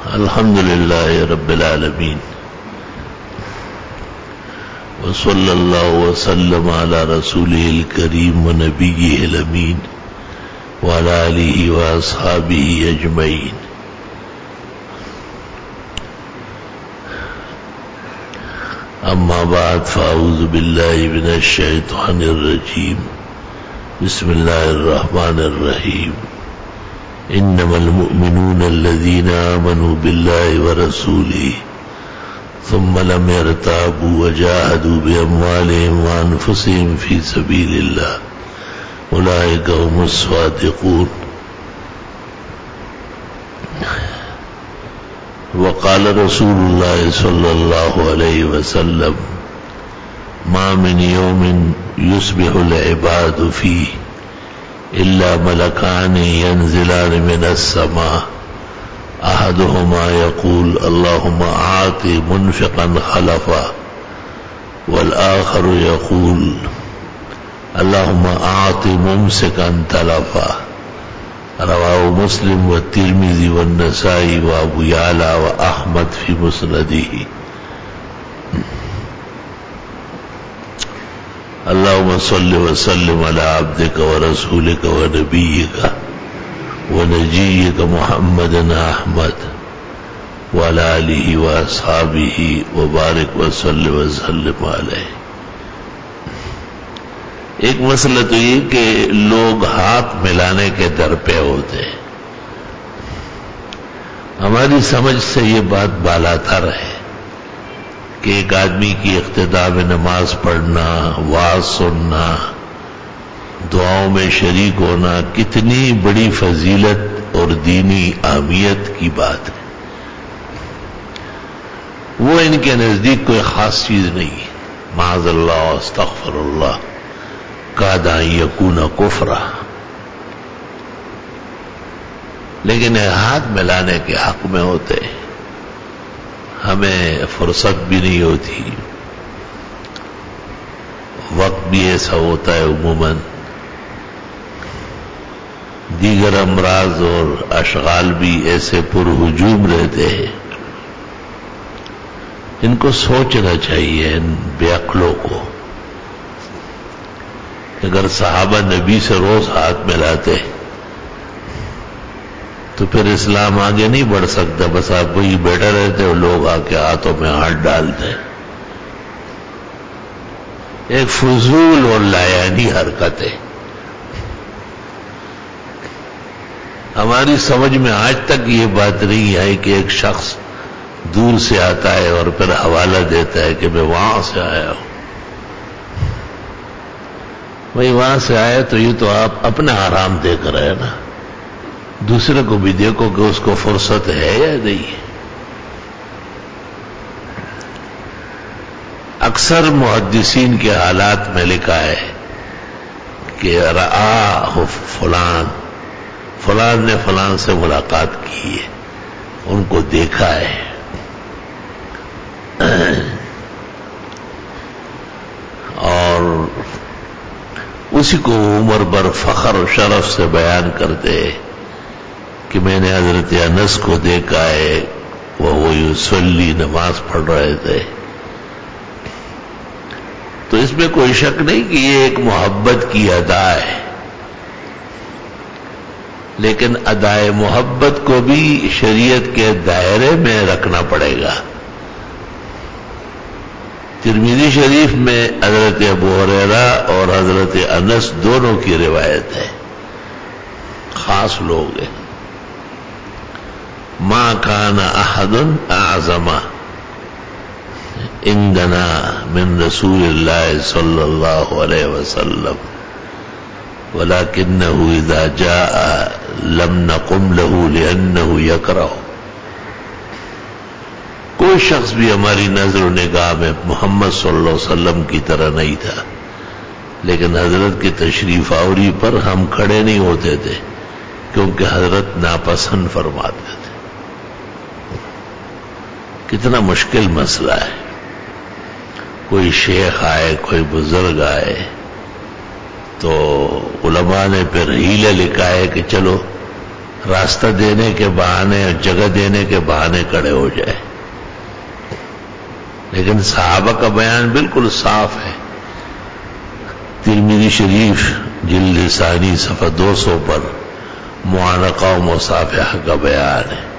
الحمد لله رب العالمين وصلى الله وسلم على رسوله الكريم ونبيه الأمين وعلى آله وأصحابه أجمعين. أما بعد فأعوذ بالله من الشيطان الرجيم. بسم الله الرحمن الرحيم. إنما المؤمنون الذين آمنوا بالله ورسوله ثم لم يرتابوا وجاهدوا بأموالهم وأنفسهم في سبيل الله أولئك هم الصادقون. وقال رسول الله صلى الله عليه وسلم: ما من يوم يصبح العباد فيه إلا ملكان ينزلان من السماء أحدهما يقول اللهم أعط منفقا خلفا والآخر يقول اللهم أعط ممسكا تلفا. رواه مسلم والترمذي والنسائي وأبو يعلى وأحمد في مسنده. اللهم صل وسلم على عبدك ورسولك ونبيك ونجيك محمد أحمد وعلى آله وأصحابه وبارك وسلم عليه. ایک مسئلہ تو یہ کہ لوگ ہاتھ ملانے کے در پہ ہوتے ہیں. ہماری سمجھ سے یہ بات بالاتر ہے کہ ایک آدمی کی اقتداء میں نماز پڑھنا، واعظ سننا، دعاؤں میں شریک ہونا کتنی بڑی فضیلت اور دینی اہمیت کی بات ہے. وہ ان کے نزدیک کوئی خاص چیز نہیں ہے. معاذ اللہ استغفر اللہ کاد ان یکون کفرا. لیکن ہاتھ ملانے کے حق میں ہوتے ہیں. ہمیں فرصت بھی نہیں ہوتی، وقت بھی ایسا ہوتا ہے، عموماً دیگر امراض اور اشغال بھی ایسے پرہجوم رہتے ہیں. ان کو سوچنا چاہیے، ان بے عقلوں کو. اگر صحابہ نبی سے روز ہاتھ ملاتے تو پھر اسلام آگے نہیں بڑھ سکتا. بس آپ وہی بیٹھے رہتے اور لوگ آ کے ہاتھوں میں ہاتھ ڈالتے. ایک فضول اور لایانی حرکت ہے. ہماری سمجھ میں آج تک یہ بات نہیں آئی کہ ایک شخص دور سے آتا ہے اور پھر حوالہ دیتا ہے کہ میں وہاں سے آیا ہوں. بھائی وہاں سے آیا تو یہ تو آپ اپنا آرام دیکھ رہے ہیں نا. دوسرے کو بھی دیکھو کہ اس کو فرصت ہے یا نہیں. اکثر محدثین کے حالات میں لکھا ہے کہ رآہ فلان نے فلان سے ملاقات کی ہے، ان کو دیکھا ہے. اور اسی کو عمر بر فخر و شرف سے بیان کرتے کہ میں نے حضرت انس کو دیکھا ہے، وہ یصلی نماز پڑھ رہے تھے. تو اس میں کوئی شک نہیں کہ یہ ایک محبت کی ادا ہے، لیکن ادائے محبت کو بھی شریعت کے دائرے میں رکھنا پڑے گا. ترمذی شریف میں حضرت ابو ہریرہ اور حضرت انس دونوں کی روایت ہے. خاص لوگ ہیں. ما کان احد اعظم عندنا من رسول اللہ صلی اللہ علیہ وسلم ولكنه اذا جاء لم نقم له لانه يكره. کوئی شخص بھی ہماری نظر و نگاہ میں محمد صلی اللہ علیہ وسلم کی طرح نہیں تھا، لیکن حضرت کی تشریف آوری پر ہم کھڑے نہیں ہوتے تھے کیونکہ حضرت ناپسند فرماتے تھے. کتنا مشکل مسئلہ ہے. کوئی شیخ آئے، کوئی بزرگ آئے تو علماء نے پھر ہیلہ لکھا ہے کہ چلو راستہ دینے کے بہانے اور جگہ دینے کے بہانے کھڑے ہو جائے. لیکن صحابہ کا بیان بالکل صاف ہے. ترمذی شریف جلد ثانی صفحہ 200 پر معانقہ و مصافحہ کا بیان ہے.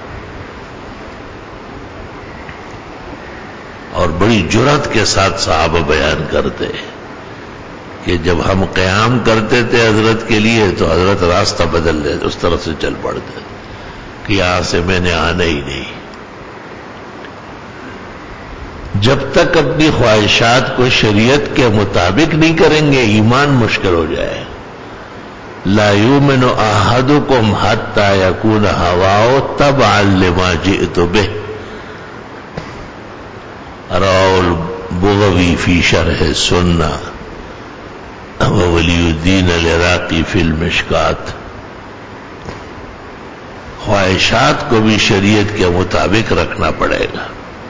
اور بڑی جرأت کے ساتھ صحابہ بیان کرتے ہیں کہ جب ہم قیام کرتے تھے حضرت کے لیے تو حضرت راستہ بدل دیتے، اس طرف سے چل پڑتے کہ یہاں سے میں نے آنا ہی نہیں. جب تک اپنی خواہشات کو شریعت کے مطابق نہیں کریں گے ایمان مشکل ہو جائے. لا یؤمن احدکم حتی یکون ہواؤ تبعا لما جئت بہ، رواه البغوی فی شرح السنہ وولی الدین العراقی فی المشکات. خواہشات کو بھی شریعت کے مطابق رکھنا پڑے گا.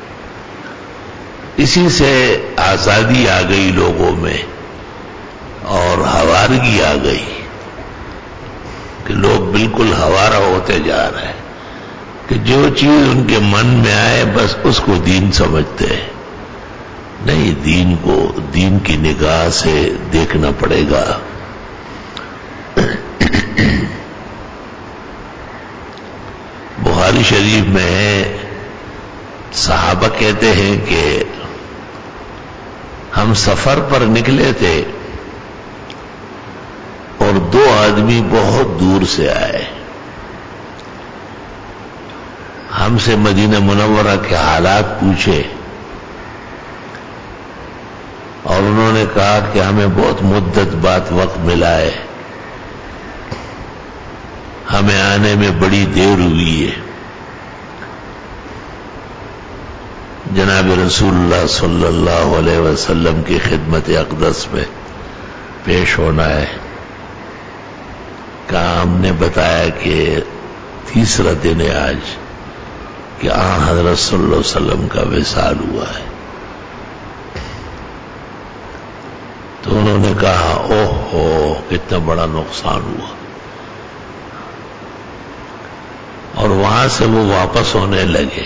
اسی سے آزادی آ گئی لوگوں میں اور ہوارگی آ گئی کہ لوگ بالکل ہوارا ہوتے جا رہے ہیں کہ جو چیز ان کے من میں آئے بس اس کو دین سمجھتے ہیں. نہیں، دین کو دین کی نگاہ سے دیکھنا پڑے گا. بخاری شریف میں ہے، صحابہ کہتے ہیں کہ ہم سفر پر نکلے تھے اور 2 آدمی بہت دور سے آئے. ہم سے مدینہ منورہ کے حالات پوچھے اور انہوں نے کہا کہ ہمیں بہت مدت بعد وقت ملا ہے، ہمیں آنے میں بڑی دیر ہوئی ہے. جناب رسول اللہ صلی اللہ علیہ وسلم کی خدمت اقدس میں پیش ہونا ہے. کہا ہم نے بتایا کہ 3 دن ہے آج کہ حضرت صلی اللہ علیہ وسلم کا وصال ہوا ہے. تو انہوں نے کہا اوہ ہو کتنا بڑا نقصان ہوا. اور وہاں سے وہ واپس ہونے لگے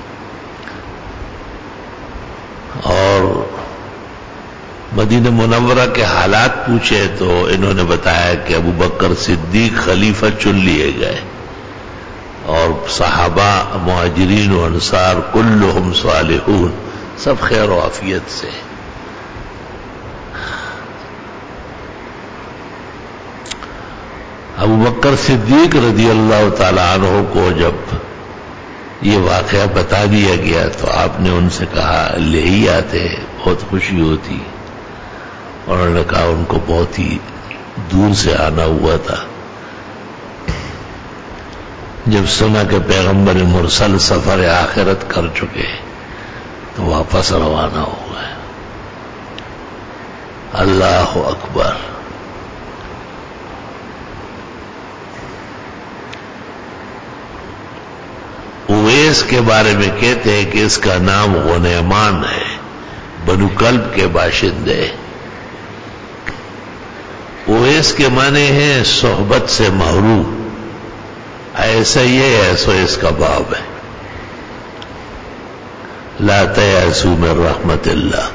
اور مدینہ منورہ کے حالات پوچھے تو انہوں نے بتایا کہ ابو بکر صدیق خلیفہ چن لیے گئے اور صحابہ مہاجرین و انصار کلہم صالحون، سب خیر و عافیت سے. ابو بکر صدیق رضی اللہ تعالی عنہ کو جب یہ واقعہ بتا دیا گیا تو آپ نے ان سے کہا لے ہی آتے، بہت خوشی ہوتی. اور انہوں نے کہا ان کو بہت ہی دور سے آنا ہوا تھا. جب سنا کہ پیغمبر مرسل سفر آخرت کر چکے تو واپس روانہ ہو گئے. اللہ اکبر. اویس کے بارے میں کہتے ہیں کہ اس کا نام غنیمان ہے، بنو کلب کے باشندے. اویس کے معنی ہیں صحبت سے محروم. ایسا یہ ایسو اس کا باب ہے. لا تیأسوا من رحمت اللہ.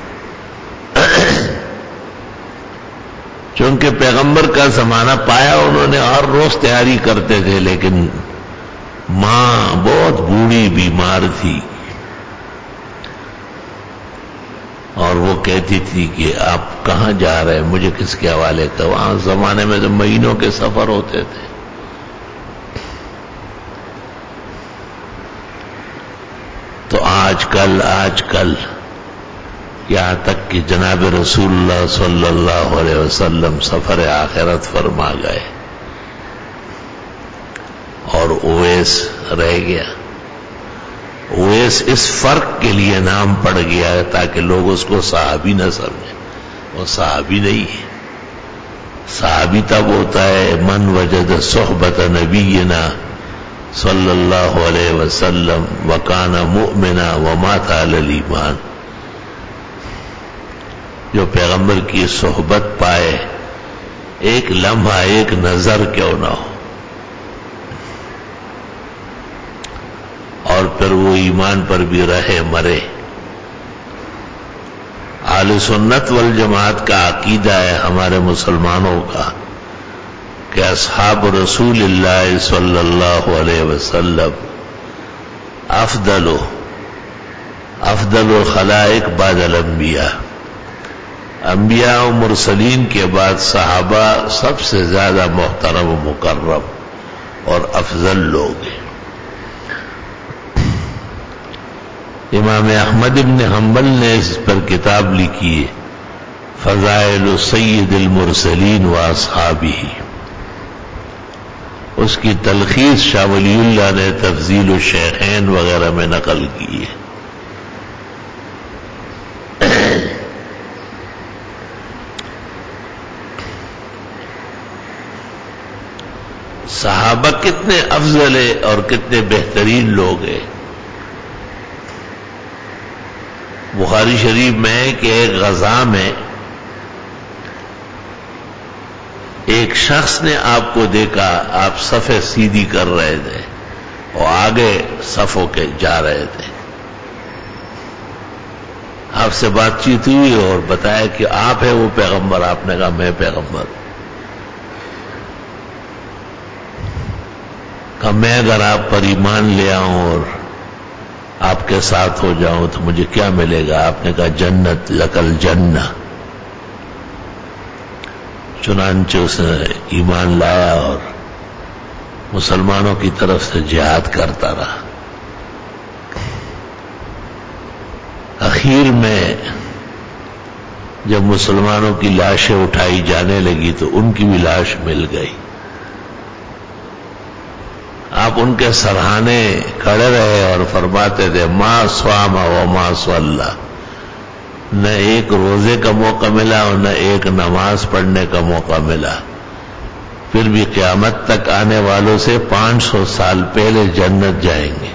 چونکہ پیغمبر کا زمانہ پایا انہوں نے ہر روز تیاری کرتے تھے، لیکن ماں بہت بوڑھی بیمار تھی اور وہ کہتی تھی کہ آپ کہاں جا رہے ہیں، مجھے کس کے حوالے کا. وہاں زمانے میں تو مہینوں کے سفر ہوتے تھے. تو آج کل یہاں تک کہ جناب رسول اللہ صلی اللہ علیہ وسلم سفر آخرت فرما گئے اور اویس رہ گیا. اویس اس فرق کے لیے نام پڑ گیا تاکہ لوگ اس کو صحابی نہ سمجھیں. وہ صحابی نہیں ہے. صحابی تب ہوتا ہے من وجد صحبت نبینا صلی اللہ علیہ وسلم وکان مؤمنا ومات علی الایمان. جو پیغمبر کی صحبت پائے، ایک لمحہ ایک نظر کیوں نہ ہو، پھر وہ ایمان پر بھی رہے مرے. اہل سنت والجماعت کا عقیدہ ہے ہمارے مسلمانوں کا کہ اصحاب رسول اللہ صلی اللہ علیہ وسلم افضل الخلائق بعد الانبیاء. انبیاء و مرسلین کے بعد صحابہ سب سے زیادہ محترم و مکرم اور افضل لوگ ہیں. امام احمد بن حنبل نے اس پر کتاب لکھی ہے فضائل سید المرسلین و اصحابہ. اس کی تلخیص شاہ ولی اللہ نے تفضیل الشیخین وغیرہ میں نقل کی ہے. صحابہ کتنے افضل ہے اور کتنے بہترین لوگ ہیں. بخاری شریف میں ہے کہ ایک غزا میں ایک شخص نے آپ کو دیکھا، آپ صفیں سیدھی کر رہے تھے اور آگے صفوں کے جا رہے تھے. آپ سے بات چیت ہوئی اور بتایا کہ آپ ہے وہ پیغمبر. آپ نے کہا میں پیغمبر. کہ میں اگر آپ پر ایمان لے آؤں اور آپ کے ساتھ ہو جاؤں تو مجھے کیا ملے گا؟ آپ نے کہا جنت لکل جنہ. چنانچہ اس نے ایمان لایا اور مسلمانوں کی طرف سے جہاد کرتا رہا. اخیر میں جب مسلمانوں کی لاشیں اٹھائی جانے لگی تو ان کی بھی لاش مل گئی. آپ ان کے سرہانے کھڑے رہے اور فرماتے تھے ما صام و ما صلی. نہ ایک روزے کا موقع ملا اور نہ ایک نماز پڑھنے کا موقع ملا. پھر بھی قیامت تک آنے والوں سے 500 سال پہلے جنت جائیں گے،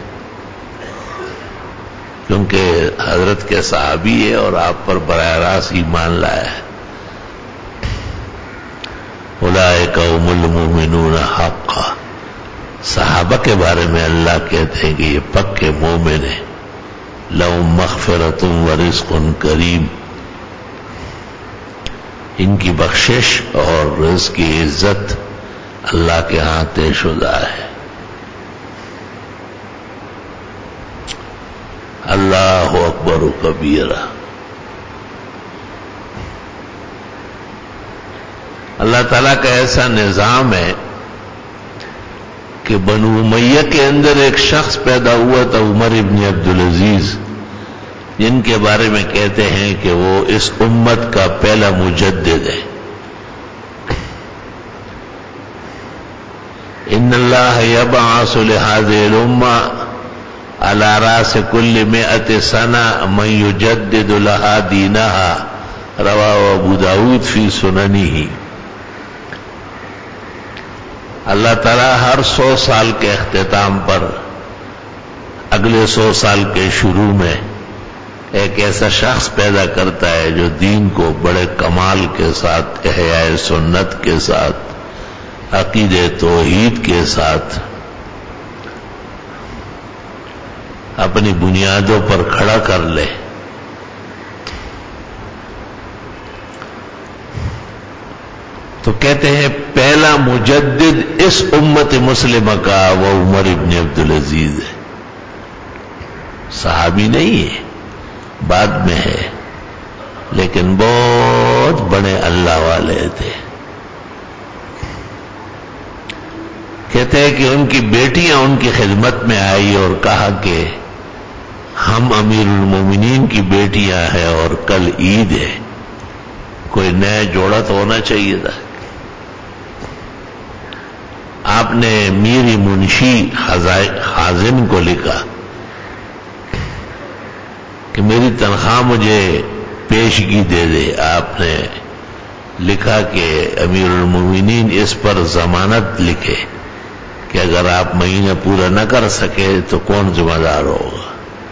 کیونکہ حضرت کے صحابی ہے اور آپ پر براہ راست ایمان لایا ہے. اولئک هم المؤمنون حقا. صحابہ کے بارے میں اللہ کہتے ہیں کہ یہ پکے مومن ہیں. لهم مغفرۃ ورزق کریم. ان کی بخشش اور رزق کی عزت اللہ کے ہاں طے شدہ ہے. اللہ اکبر کبیرہ. اللہ تعالیٰ کا ایسا نظام ہے کہ بنو امیہ کے اندر ایک شخص پیدا ہوا تھا عمر ابن عبدالعزیز، جن کے بارے میں کہتے ہیں کہ وہ اس امت کا پہلا مجدد ہے. ان اللہ یبعث لهذه الامه على راس كل 100 سنة من يجدد لها دينها. رواه ابو داود فی سننه. اللہ تعالیٰ ہر 100 سال کے اختتام پر اگلے 100 سال کے شروع میں ایک ایسا شخص پیدا کرتا ہے جو دین کو بڑے کمال کے ساتھ، احیاء سنت کے ساتھ، عقید توحید کے ساتھ اپنی بنیادوں پر کھڑا کر لے. تو کہتے ہیں پہلا مجدد اس امت مسلمہ کا وہ عمر ابن عبدالعزیز ہے. صحابی نہیں ہے، بعد میں ہے، لیکن بہت بڑے اللہ والے تھے. کہتے ہیں کہ ان کی بیٹیاں ان کی خدمت میں آئی اور کہا کہ ہم امیر المومنین کی بیٹیاں ہیں اور کل عید ہے، کوئی نیا جوڑا تو ہونا چاہیے تھا. آپ نے میری منشی خازن کو لکھا کہ میری تنخواہ مجھے پیشگی دے دے. آپ نے لکھا کہ امیر المومنین اس پر ضمانت لکھے کہ اگر آپ مہینہ پورا نہ کر سکے تو کون ذمہ دار ہوگا.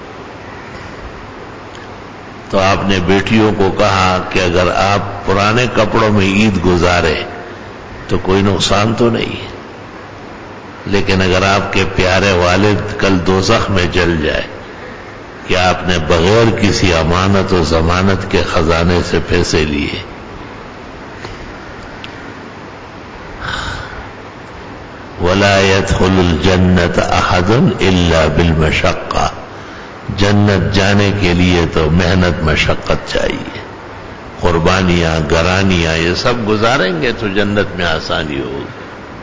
تو آپ نے بیٹیوں کو کہا کہ اگر آپ پرانے کپڑوں میں عید گزارے تو کوئی نقصان تو نہیں. لیکن اگر آپ کے پیارے والد کل دوزخ میں جل جائے کہ آپ نے بغیر کسی امانت و ضمانت کے خزانے سے پیسے لیے، وَلَا يَدْخُلُ الْجَنَّةَ أَحَدٌ إِلَّا بِالْمَشَقَّةِ، جنت جانے کے لیے تو محنت مشقت چاہیے، قربانیاں گرانیاں یہ سب گزاریں گے تو جنت میں آسانی ہوگی۔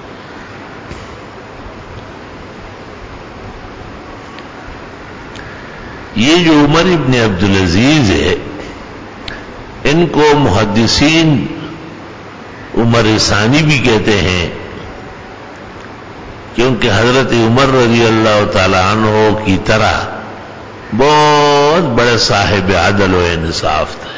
یہ جو عمر ابن عبدالعزیز ہے، ان کو محدثین عمر ثانی بھی کہتے ہیں، کیونکہ حضرت عمر رضی اللہ تعالی عنہ کی طرح بہت بڑے صاحب عدل و انصاف تھے۔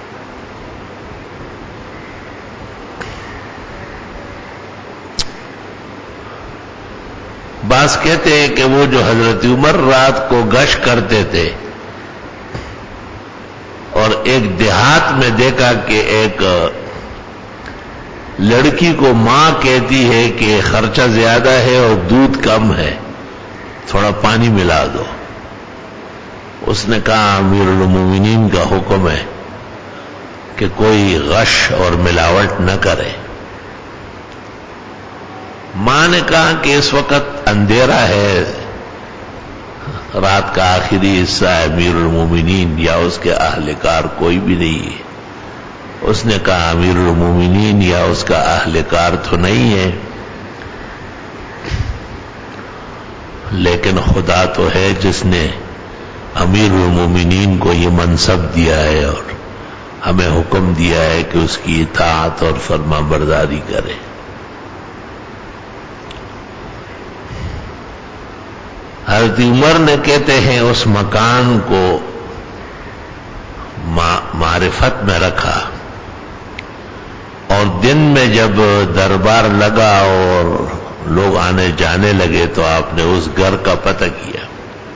بعض کہتے ہیں کہ وہ جو حضرت عمر رات کو گشت کرتے تھے اور ایک دیہات میں دیکھا کہ ایک لڑکی کو ماں کہتی ہے کہ خرچہ زیادہ ہے اور دودھ کم ہے، تھوڑا پانی ملا دو۔ اس نے کہا امیر المومنین کا حکم ہے کہ کوئی غش اور ملاوٹ نہ کرے۔ ماں نے کہا کہ اس وقت اندھیرا ہے، رات کا آخری حصہ ہے، امیر المومنین یا اس کے اہل کار کوئی بھی نہیں ہے۔ اس نے کہا امیر المومنین یا اس کا اہل کار تو نہیں ہے، لیکن خدا تو ہے جس نے امیر المومنین کو یہ منصب دیا ہے اور ہمیں حکم دیا ہے کہ اس کی اطاعت اور فرما برداری کرے۔ حضرت عمر نے کہتے ہیں اس مکان کو معرفت میں رکھا، اور دن میں جب دربار لگا اور لوگ آنے جانے لگے تو آپ نے اس گھر کا پتہ کیا،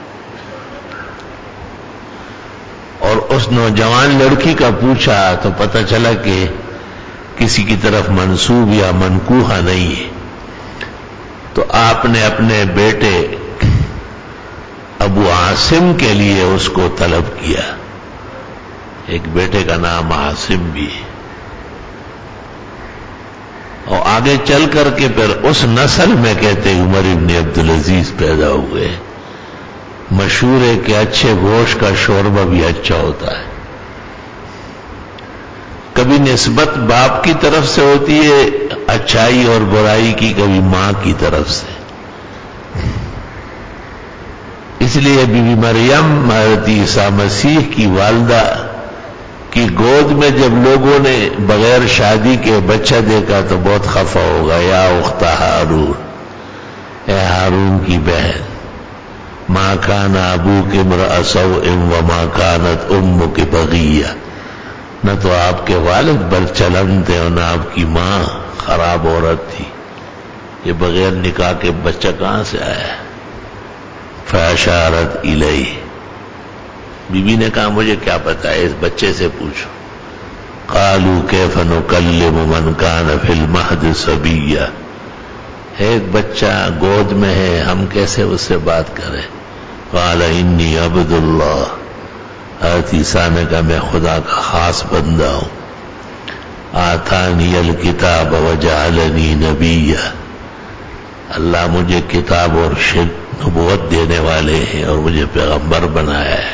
اور اس نوجوان لڑکی کا پوچھا تو پتہ چلا کہ کسی کی طرف منسوب یا منکوحہ نہیں ہے۔ تو آپ نے اپنے بیٹے ابو عاصم کے لیے اس کو طلب کیا، ایک بیٹے کا نام عاصم بھی ہے، اور آگے چل کر کے پھر اس نسل میں کہتے عمر ابن عبدالعزیز پیدا ہوئے۔ مشہور ہے کہ اچھے گوشت کا شوربہ بھی اچھا ہوتا ہے، کبھی نسبت باپ کی طرف سے ہوتی ہے اچھائی اور برائی کی، کبھی ماں کی طرف سے۔ اس لیے بی بی مریم حضرت عیسیٰ مسیح کی والدہ کی گود میں جب لوگوں نے بغیر شادی کے بچہ دیکھا تو بہت خفا ہوگا، یا اخت ہارون، اے ہارون کی بہن، ما کان ابوک امرأ سوء وما کانت امک بغیہ، نہ تو آپ کے والد بدچلن تھے اور نہ آپ کی ماں خراب عورت تھی، یہ بغیر نکاح کے بچہ کہاں سے آیا؟ فاشارت الیہ، بی بی نے کہا مجھے کیا پتا ہے، اس بچے سے پوچھو۔ قالوا کیف نکلم من کان فی المہد صبیا، ایک بچہ گود میں ہے، ہم کیسے اس سے بات کریں؟ قال انی عبد اللہ، حضرت عیسیٰ نے کہا میں خدا کا خاص بندہ ہوں، آتانی الکتاب وجعلنی نبیا، اللہ مجھے کتاب اور نبوت دینے والے ہیں اور مجھے پیغمبر بنایا ہے۔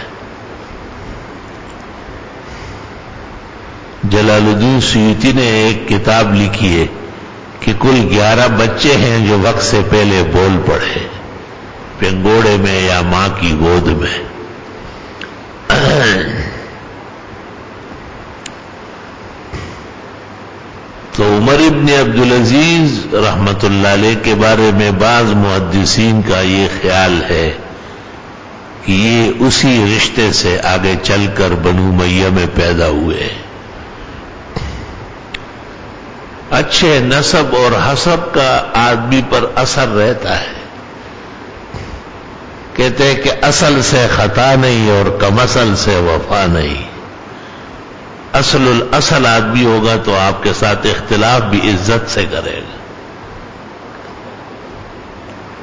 جلال الدین سیوطی نے ایک کتاب لکھی ہے کہ کل 11 بچے ہیں جو وقت سے پہلے بول پڑے، پنگوڑے میں یا ماں کی گود میں۔ تو عمر ابن عبدالعزیز رحمت اللہ علیہ کے بارے میں بعض محدثین کا یہ خیال ہے کہ یہ اسی رشتے سے آگے چل کر بنو امیہ میں پیدا ہوئے۔ اچھے نسب اور حسب کا آدمی پر اثر رہتا ہے، کہتے ہیں کہ اصل سے خطا نہیں اور کم اصل سے وفا نہیں، اصل الاصل آدمی ہوگا تو آپ کے ساتھ اختلاف بھی عزت سے کرے گا۔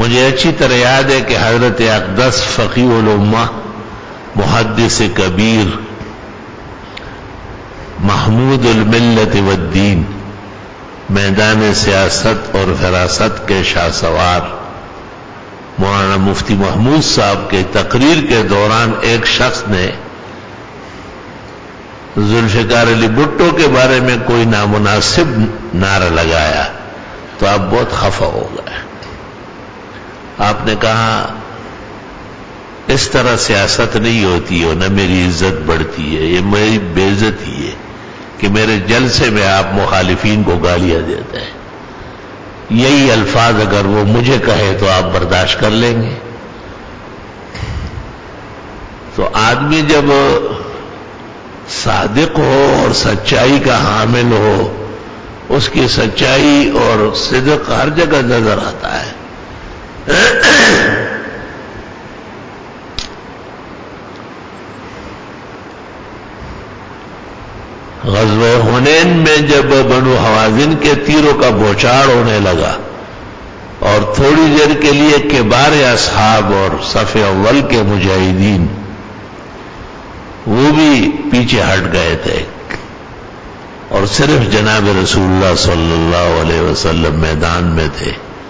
مجھے اچھی طرح یاد ہے کہ حضرت اقدس فقیہ الامہ محدث کبیر محمود الملت والدین میدان سیاست اور فراست کے شاہ سوار مولانا مفتی محمود صاحب کے تقریر کے دوران ایک شخص نے ذوالفقار علی بھٹو کے بارے میں کوئی نامناسب نعرہ لگایا تو آپ بہت خفا ہو گئے. آپ نے کہا اس طرح سیاست نہیں ہوتی ہے، نہ میری عزت بڑھتی ہے، یہ میری بے عزتی ہے کہ میرے جلسے میں آپ مخالفین کو گالیاں دیتے ہیں. یہی الفاظ اگر وہ مجھے کہے تو آپ برداشت کر لیں گے؟ تو آدمی جب صادق ہو اور سچائی کا حامل ہو، اس کی سچائی اور صدق ہر جگہ نظر آتا ہے. غزوہ حنین میں جب بنو حوازن کے تیروں کا بوچھاڑ ہونے لگا اور تھوڑی دیر کے لیے کبار اصحاب اور صف اول کے مجاہدین وہ بھی پیچھے ہٹ گئے تھے اور صرف جناب رسول اللہ صلی اللہ علیہ وسلم میدان میں تھے،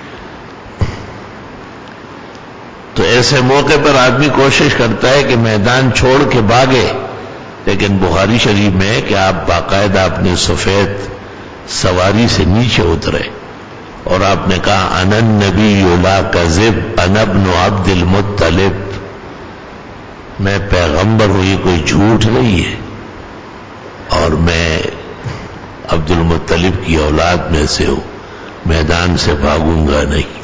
تو ایسے موقع پر آدمی کوشش کرتا ہے کہ میدان چھوڑ کے بھاگے، لیکن بخاری شریف میں ہے کہ آپ باقاعدہ اپنی سفید سواری سے نیچے اترے اور آپ نے کہا انا النبی لا کذب انا ابن عبد المطلب، میں پیغمبر ہوں، یہ کوئی جھوٹ نہیں ہے اور میں عبد المطلب کی اولاد میں سے ہوں، میدان سے بھاگوں گا نہیں.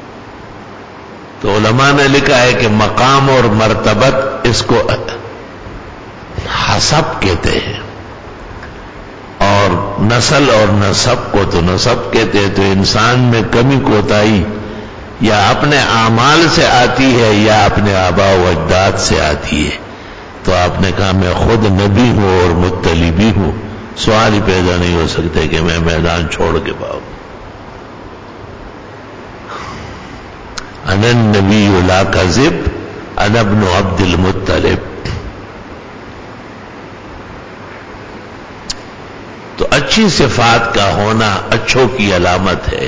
تو علماء نے لکھا ہے کہ مقام اور مرتبت اس کو حسب کہتے ہیں اور نسل اور نسب کو تو نسب کہتے ہیں. تو انسان میں کمی کوتاہی یا اپنے اعمال سے آتی ہے یا اپنے آباء و اجداد سے آتی ہے. تو آپ نے کہا میں خود نبی ہوں اور مطلبی ہوں، سوال ہی پیدا نہیں ہو سکتے کہ میں میدان چھوڑ کے بھاگوں. انا النبی لا کذب انا ابن عبد المطلب. تو اچھی صفات کا ہونا اچھوں کی علامت ہے.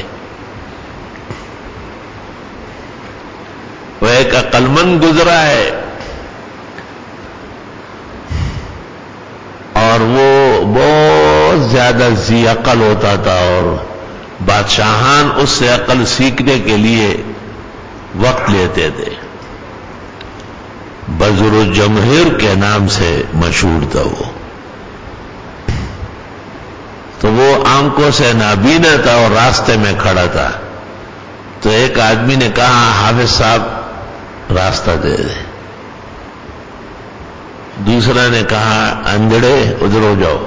وہ ایک عقلمند گزرا ہے اور وہ بہت زیادہ ذی عقل ہوتا تھا اور بادشاہان اس سے عقل سیکھنے کے لیے وقت لیتے تھے. بزر الجمہیر کے نام سے مشہور تھا وہ. تو وہ آنکھوں سے نابینا تھا اور راستے میں کھڑا تھا. تو ایک آدمی نے کہا حافظ صاحب راستہ دے دے. دوسرا نے کہا اندھڑے ادھر ہو جاؤ.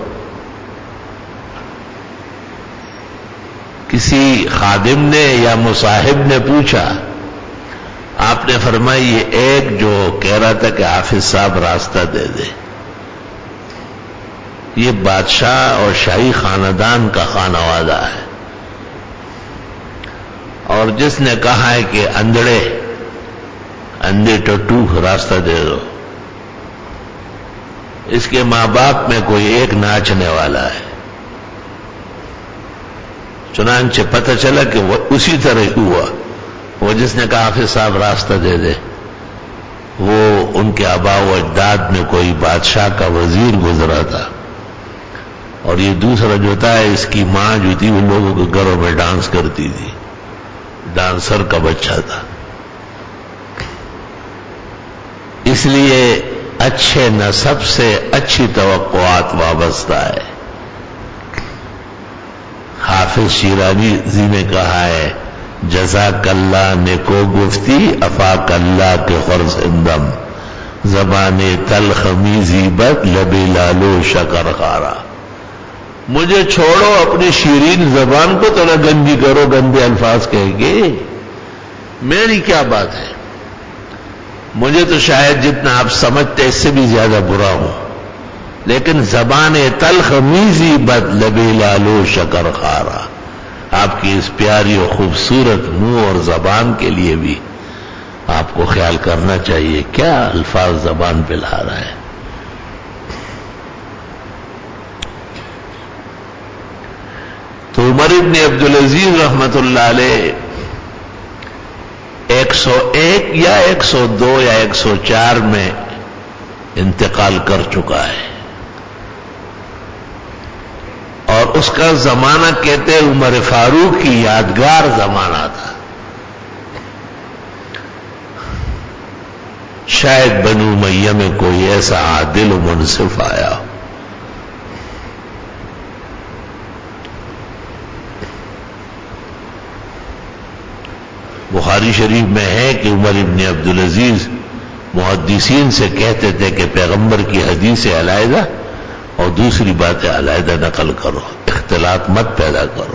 کسی خادم نے یا مصاحب نے پوچھا، آپ نے فرمایا یہ ایک جو کہہ رہا تھا کہ حافظ صاحب راستہ دے دے، یہ بادشاہ اور شاہی خاندان کا خانوادہ ہے، اور جس نے کہا ہے کہ اندھے ٹٹو راستہ دے دو، اس کے ماں باپ میں کوئی ایک ناچنے والا ہے. چنانچہ پتہ چلا کہ وہ اسی طرح ہوا. وہ جس نے کہا حافظ صاحب راستہ دے دے، وہ ان کے آباء و اجداد میں کوئی بادشاہ کا وزیر گزرا تھا، اور یہ دوسرا جو تھا اس کی ماں جو تھی ان لوگوں کے گھروں میں ڈانس کرتی تھی، ڈانسر کا بچہ تھا. اس لیے اچھے نسب سے اچھی توقعات وابستہ ہے. حافظ شیرازی جی نے کہا ہے جزاک اللہ نیکو گفتی افاق اللہ کے خرسندم، زبان تلخ میزی بد لب لالو شکر خارا. مجھے چھوڑو، اپنی شیرین زبان کو تو نہ گندی کرو، گندے الفاظ کہیں گے، میری کیا بات ہے. مجھے تو شاید جتنا آپ سمجھتے اس سے بھی زیادہ برا ہوں، لیکن زبان تلخ میزی بد لب لالو شکر خارا. آپ کی اس پیاری اور خوبصورت منہ اور زبان کے لیے بھی آپ کو خیال کرنا چاہیے کیا الفاظ زبان پہ لا رہا ہے. تو عمر ابن عبدالعزیز رحمت اللہ علیہ 101 یا 102 یا 104 میں انتقال کر چکا ہے، اور اس کا زمانہ کہتے عمر فاروق کی یادگار زمانہ تھا. شاید بنو امیہ میں کوئی ایسا عادل و منصف آیا ہو. بخاری شریف میں ہے کہ عمر ابن عبدالعزیز محدثین سے کہتے تھے کہ پیغمبر کی حدیثیں علیحدہ اور دوسری باتیں علیحدہ نقل کرو، اختلاط مت پیدا کرو.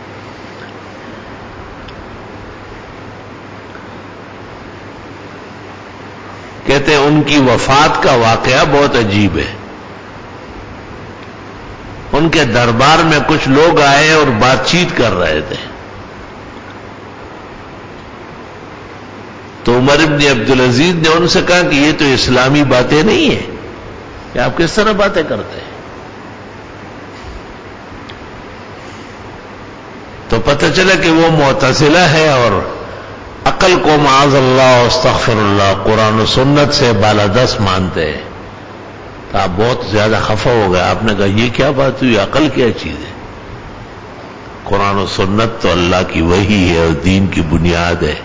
کہتے ہیں ان کی وفات کا واقعہ بہت عجیب ہے. ان کے دربار میں کچھ لوگ آئے اور بات چیت کر رہے تھے. تو عمر ابن عبدالعزیز نے ان سے کہا کہ یہ تو اسلامی باتیں نہیں ہیں کہ آپ کس طرح باتیں کرتے ہیں. تو پتہ چلا کہ وہ معتزلہ ہے اور عقل کو معاذ اللہ استغفر اللہ قرآن و سنت سے بالادست مانتے ہیں. تو آپ بہت زیادہ خفا ہو گئے. آپ نے کہا یہ کیا بات ہوئی، عقل کیا چیز ہے؟ قرآن و سنت تو اللہ کی وحی ہے اور دین کی بنیاد ہے.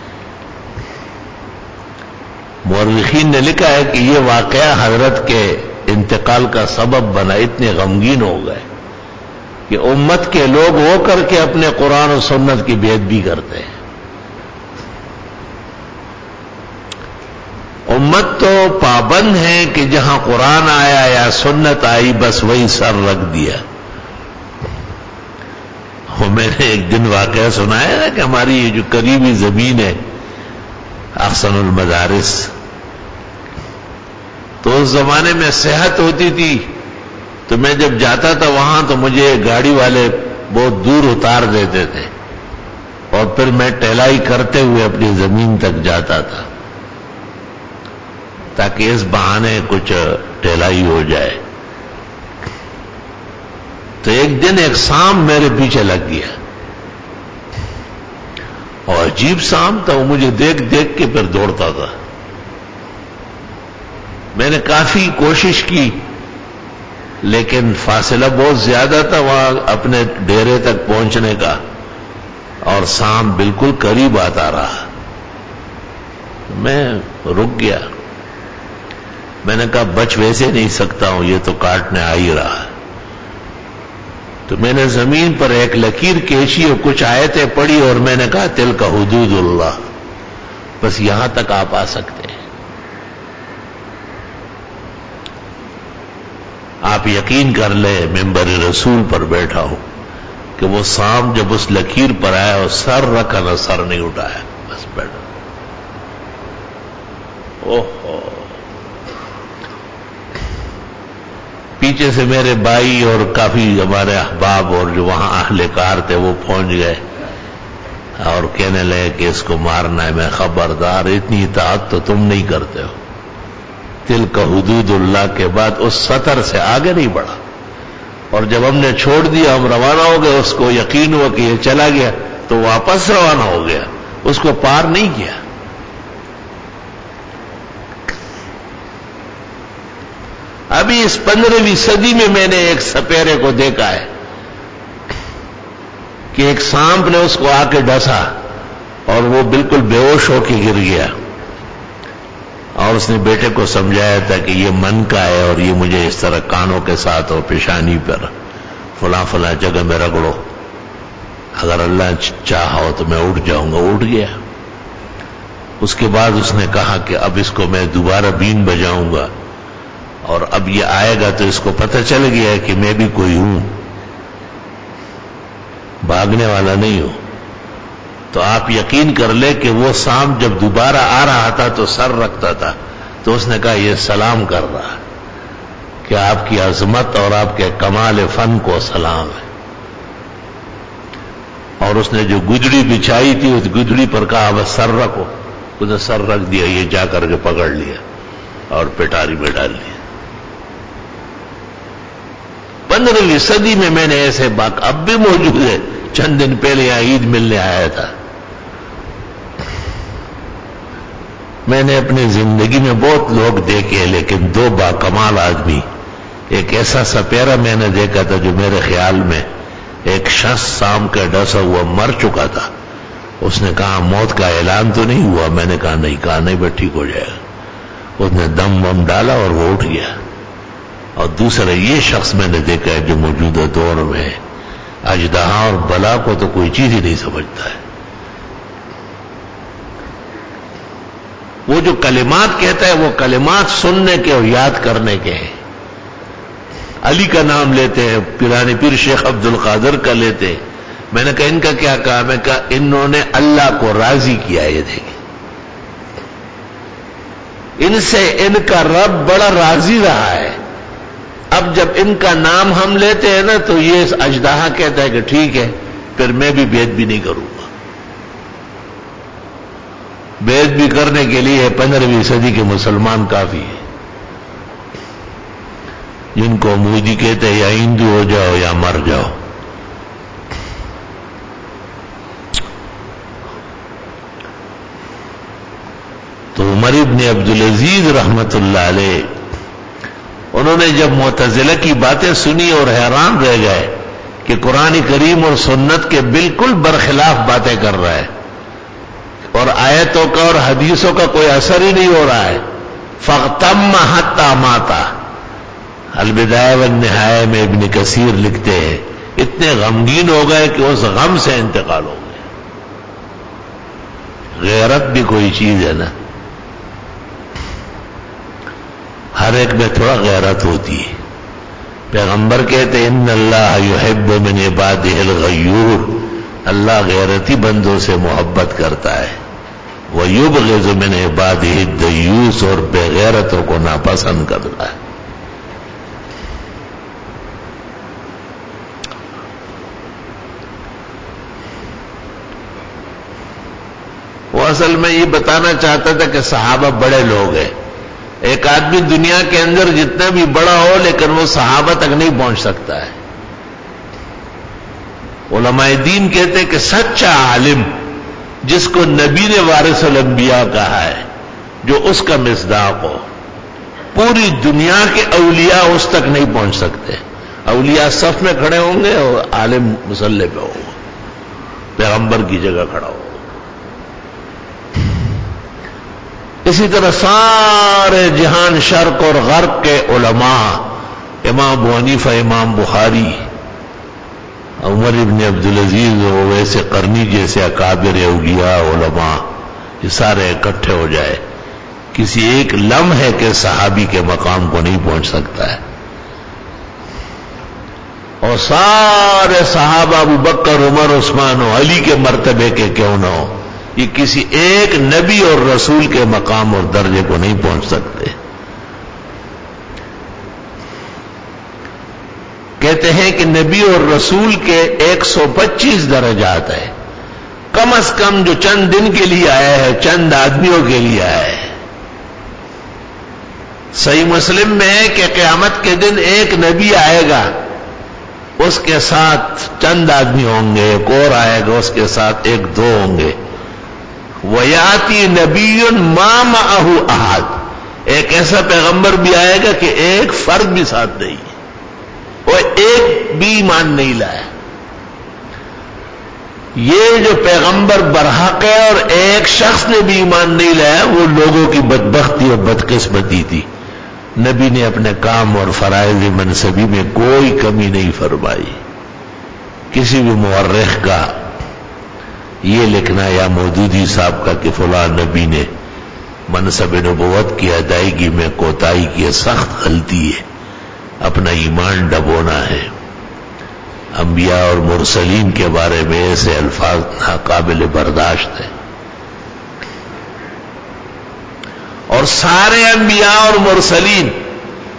مورخین نے لکھا ہے کہ یہ واقعہ حضرت کے انتقال کا سبب بنا. اتنے غمگین ہو گئے کہ امت کے لوگ ہو کر کے اپنے قرآن و سنت کی بے ادبی کرتے ہیں. امت تو پابند ہے کہ جہاں قرآن آیا یا سنت آئی بس وہی سر رکھ دیا. وہ میں نے ایک دن واقعہ سنایا نا کہ ہماری یہ جو قریبی زمین ہے احسن المدارس، تو اس زمانے میں صحت ہوتی تھی تو میں جب جاتا تھا وہاں تو مجھے گاڑی والے بہت دور اتار دیتے تھے اور پھر میں ٹہلائی کرتے ہوئے اپنی زمین تک جاتا تھا تاکہ اس بہانے کچھ ٹہلائی ہو جائے. تو ایک دن ایک سانپ میرے پیچھے لگ گیا اور عجیب سانپ تھا. وہ مجھے دیکھ دیکھ کے پھر دوڑتا تھا. میں نے کافی کوشش کی لیکن فاصلہ بہت زیادہ تھا وہاں اپنے ڈیرے تک پہنچنے کا، اور سانپ بالکل قریب آتا رہا. میں رک گیا. میں نے کہا بچ ویسے نہیں سکتا ہوں، یہ تو کاٹنے آ ہی رہا. تو میں نے زمین پر ایک لکیر کھینچی اور کچھ آیتیں پڑھی اور میں نے کہا تلک حدود اللہ، بس یہاں تک آپ آ سکتے ہیں. آپ یقین کر لیں ممبر رسول پر بیٹھا ہوں کہ وہ سانپ جب اس لکیر پر آیا اور سر رکھا نہ سر نہیں اٹھایا، بس بیٹھا. اوہو، پیچھے سے میرے بھائی اور کافی ہمارے احباب اور جو وہاں اہل کار تھے وہ پہنچ گئے اور کہنے لگے کہ اس کو مارنا ہے. میں خبردار، اتنی اطاعت تو تم نہیں کرتے ہو. تلک حدود اللہ کے بعد اس سطر سے آگے نہیں بڑھا. اور جب ہم نے چھوڑ دیا ہم روانہ ہو گئے، اس کو یقین ہوا کہ یہ چلا گیا تو واپس روانہ ہو گیا، اس کو پار نہیں کیا. ابھی اس 15ویں صدی میں نے ایک سپیرے کو دیکھا ہے کہ ایک سانپ نے اس کو آ کے ڈسا اور وہ بالکل بے ہوش ہو کے گر گیا، اور اس نے بیٹے کو سمجھایا تھا کہ یہ من کا ہے اور یہ مجھے اس طرح کانوں کے ساتھ اور پیشانی پر فلاں فلاں جگہ میں رگڑو، اگر اللہ چاہا ہو تو میں اٹھ جاؤں گا. اٹھ گیا. اس کے بعد اس نے کہا کہ اب اس کو میں دوبارہ بین بجاؤں گا اور اب یہ آئے گا تو اس کو پتہ چل گیا کہ میں بھی کوئی ہوں، بھاگنے والا نہیں ہوں. تو آپ یقین کر لیں کہ وہ سانپ جب دوبارہ آ رہا تھا تو سر رکھتا تھا تو اس نے کہا یہ سلام کر رہا کہ آپ کی عظمت اور آپ کے کمال فن کو سلام ہے. اور اس نے جو گدڑی بچھائی تھی اس گدڑی پر کہا بس سر رکھو، اس نے سر رکھ دیا، یہ جا کر کے پکڑ لیا اور پٹاری میں ڈال لیا۔ 15ویں صدی میں نے ایسے واقعہ اب بھی موجود ہے، چند دن پہلے یہاں عید ملنے آیا تھا۔ میں نے اپنی زندگی میں بہت لوگ دیکھے لیکن دو باکمال آدمی، ایک ایسا سپیرا میں نے دیکھا تھا جو میرے خیال میں ایک شخص سام کا ڈسا ہوا مر چکا تھا، اس نے کہا موت کا اعلان تو نہیں ہوا؟ میں نے کہا نہیں، کہا نہیں بس ٹھیک ہو جائے گا۔ اس نے دم وم ڈالا اور وہ اٹھ گیا۔ اور دوسرا یہ شخص میں نے دیکھا ہے جو موجودہ دور میں اژدہا اور بلا کو تو کوئی چیز ہی نہیں سمجھتا ہے، وہ جو کلمات کہتا ہے وہ کلمات سننے کے اور یاد کرنے کے ہیں۔ علی کا نام لیتے ہیں، پیرانی پیر شیخ عبد القادر کا لیتے ہیں۔ میں نے کہا ان کا کیا کہا؟ میں کہا انہوں نے اللہ کو راضی کیا، یہ دیکھیں ان سے ان کا رب بڑا راضی رہا ہے۔ اب جب ان کا نام ہم لیتے ہیں نا تو یہ اژدہا کہتا ہے کہ ٹھیک ہے پھر میں بھی بیعت بھی نہیں کروں گا۔ بیعت بھی کرنے کے لیے 15ویں صدی کے مسلمان کافی ہیں، جن کو مودی کہتے ہیں یا ہندو ہو جاؤ یا مر جاؤ۔ تو عمر ابن عبدالعزیز رحمت اللہ علیہ انہوں نے جب معتزلہ کی باتیں سنی اور حیران رہ گئے کہ قرآن کریم اور سنت کے بالکل برخلاف باتیں کر رہا ہے اور آیتوں کا اور حدیثوں کا کوئی اثر ہی نہیں ہو رہا ہے، فاغتم حتی ماتا، البدایہ والنہایہ میں ابن کثیر لکھتے ہیں اتنے غمگین ہو گئے کہ اس غم سے انتقال ہو گئے۔ غیرت بھی کوئی چیز ہے نا، ہر ایک میں تھوڑا غیرت ہوتی ہے۔ پیغمبر کہتے ہیں ان اللہ یحب من عبادہ الغیور، اللہ غیرتی بندوں سے محبت کرتا ہے، ویبغض من عبادہ الدیوس، اور بے غیرتوں کو ناپسند کرتا ہے۔ وہ اصل میں یہ بتانا چاہتا تھا کہ صحابہ بڑے لوگ ہیں، ایک آدمی دنیا کے اندر جتنا بھی بڑا ہو لیکن وہ صحابہ تک نہیں پہنچ سکتا ہے۔ علماء دین کہتے ہیں کہ سچا عالم جس کو نبی نے وارث الانبیاء کہا ہے، جو اس کا مصداق ہو، پوری دنیا کے اولیاء اس تک نہیں پہنچ سکتے۔ اولیاء صف میں کھڑے ہوں گے اور عالم مصلی پہ ہوگا، پیغمبر کی جگہ کھڑا ہوگا۔ اسی طرح سارے جہان شرق اور غرب کے علماء، امام ابو حنیفہ، امام بخاری، عمر ابن عبدالعزیز اور ویسے قرنی جیسے اکابر اولیاء علماء، یہ سارے اکٹھے ہو جائے، کسی ایک لمحے کے صحابی کے مقام کو نہیں پہنچ سکتا ہے۔ اور سارے صحابہ ابو بکر، عمر، عثمان و علی کے مرتبے کے کیوں نہ ہو، یہ کسی ایک نبی اور رسول کے مقام اور درجے کو نہیں پہنچ سکتے۔ کہتے ہیں کہ نبی اور رسول کے 125 درجات ہیں، کم از کم جو چند دن کے لیے آیا ہے، چند آدمیوں کے لیے آیا ہے۔ صحیح مسلم میں ہے کہ قیامت کے دن ایک نبی آئے گا، اس کے ساتھ چند آدمی ہوں گے، ایک اور آئے گا اس کے ساتھ ایک دو ہوں گے۔ وَيَأْتِي نَبِيٌّ مَا مَعَهُ أَحَدٌ، ایک ایسا پیغمبر بھی آئے گا کہ ایک فرد بھی ساتھ نہیں ہے، وہ ایک بھی ایمان نہیں لایا۔ یہ جو پیغمبر برحق ہے اور ایک شخص نے بھی ایمان نہیں لایا، وہ لوگوں کی بدبختی اور بدقسمتی تھی۔ نبی نے اپنے کام اور فرائض منصبی میں کوئی کمی نہیں فرمائی۔ کسی بھی مورخ کا یہ لکھنا یا مودودی صاحب کا کہ فلاں نبی نے منصب نبوت کی ادائیگی میں کوتاہی کی، سخت غلطی ہے، اپنا ایمان ڈبونا ہے۔ انبیاء اور مرسلین کے بارے میں ایسے الفاظ ناقابل برداشت ہیں، اور سارے انبیاء اور مرسلین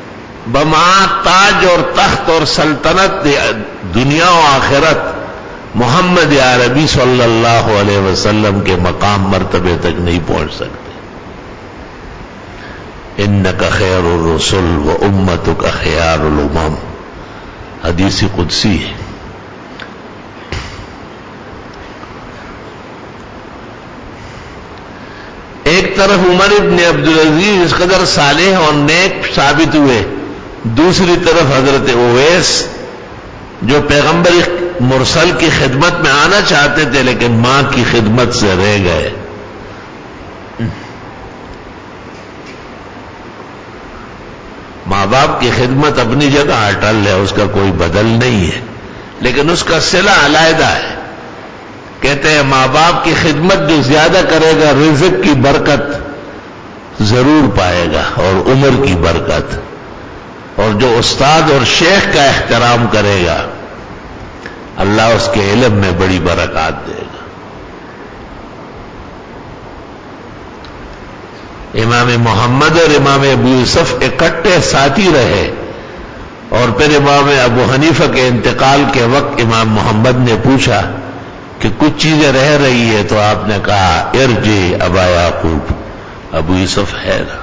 بما تاج اور تخت اور سلطنت دنیا و آخرت محمد عربی صلی اللہ علیہ وسلم کے مقام مرتبے تک نہیں پہنچ سکتے. انک خیر الرسل و امتک خیار الامم، حدیث قدسی ہے. ایک طرف عمر ابن عبدالعزیز اس قدر صالح اور نیک ثابت ہوئے، دوسری طرف حضرت اویس جو پیغمبر مرسل کی خدمت میں آنا چاہتے تھے لیکن ماں کی خدمت سے رہ گئے. ماں باپ کی خدمت اپنی جگہ اٹل ہے، اس کا کوئی بدل نہیں ہے، لیکن اس کا صلہ علیحدہ ہے. کہتے ہیں ماں باپ کی خدمت جو زیادہ کرے گا رزق کی برکت ضرور پائے گا اور عمر کی برکت، اور جو استاد اور شیخ کا احترام کرے گا اللہ اس کے علم میں بڑی برکات دے گا. امام محمد اور امام ابو یوسف اکٹھے ساتھی رہے، اور پھر امام ابو حنیفہ کے انتقال کے وقت امام محمد نے پوچھا کہ کچھ چیزیں رہ رہی ہے، تو آپ نے کہا ارجع ابا یعقوب، ابو یوسف ہے نا.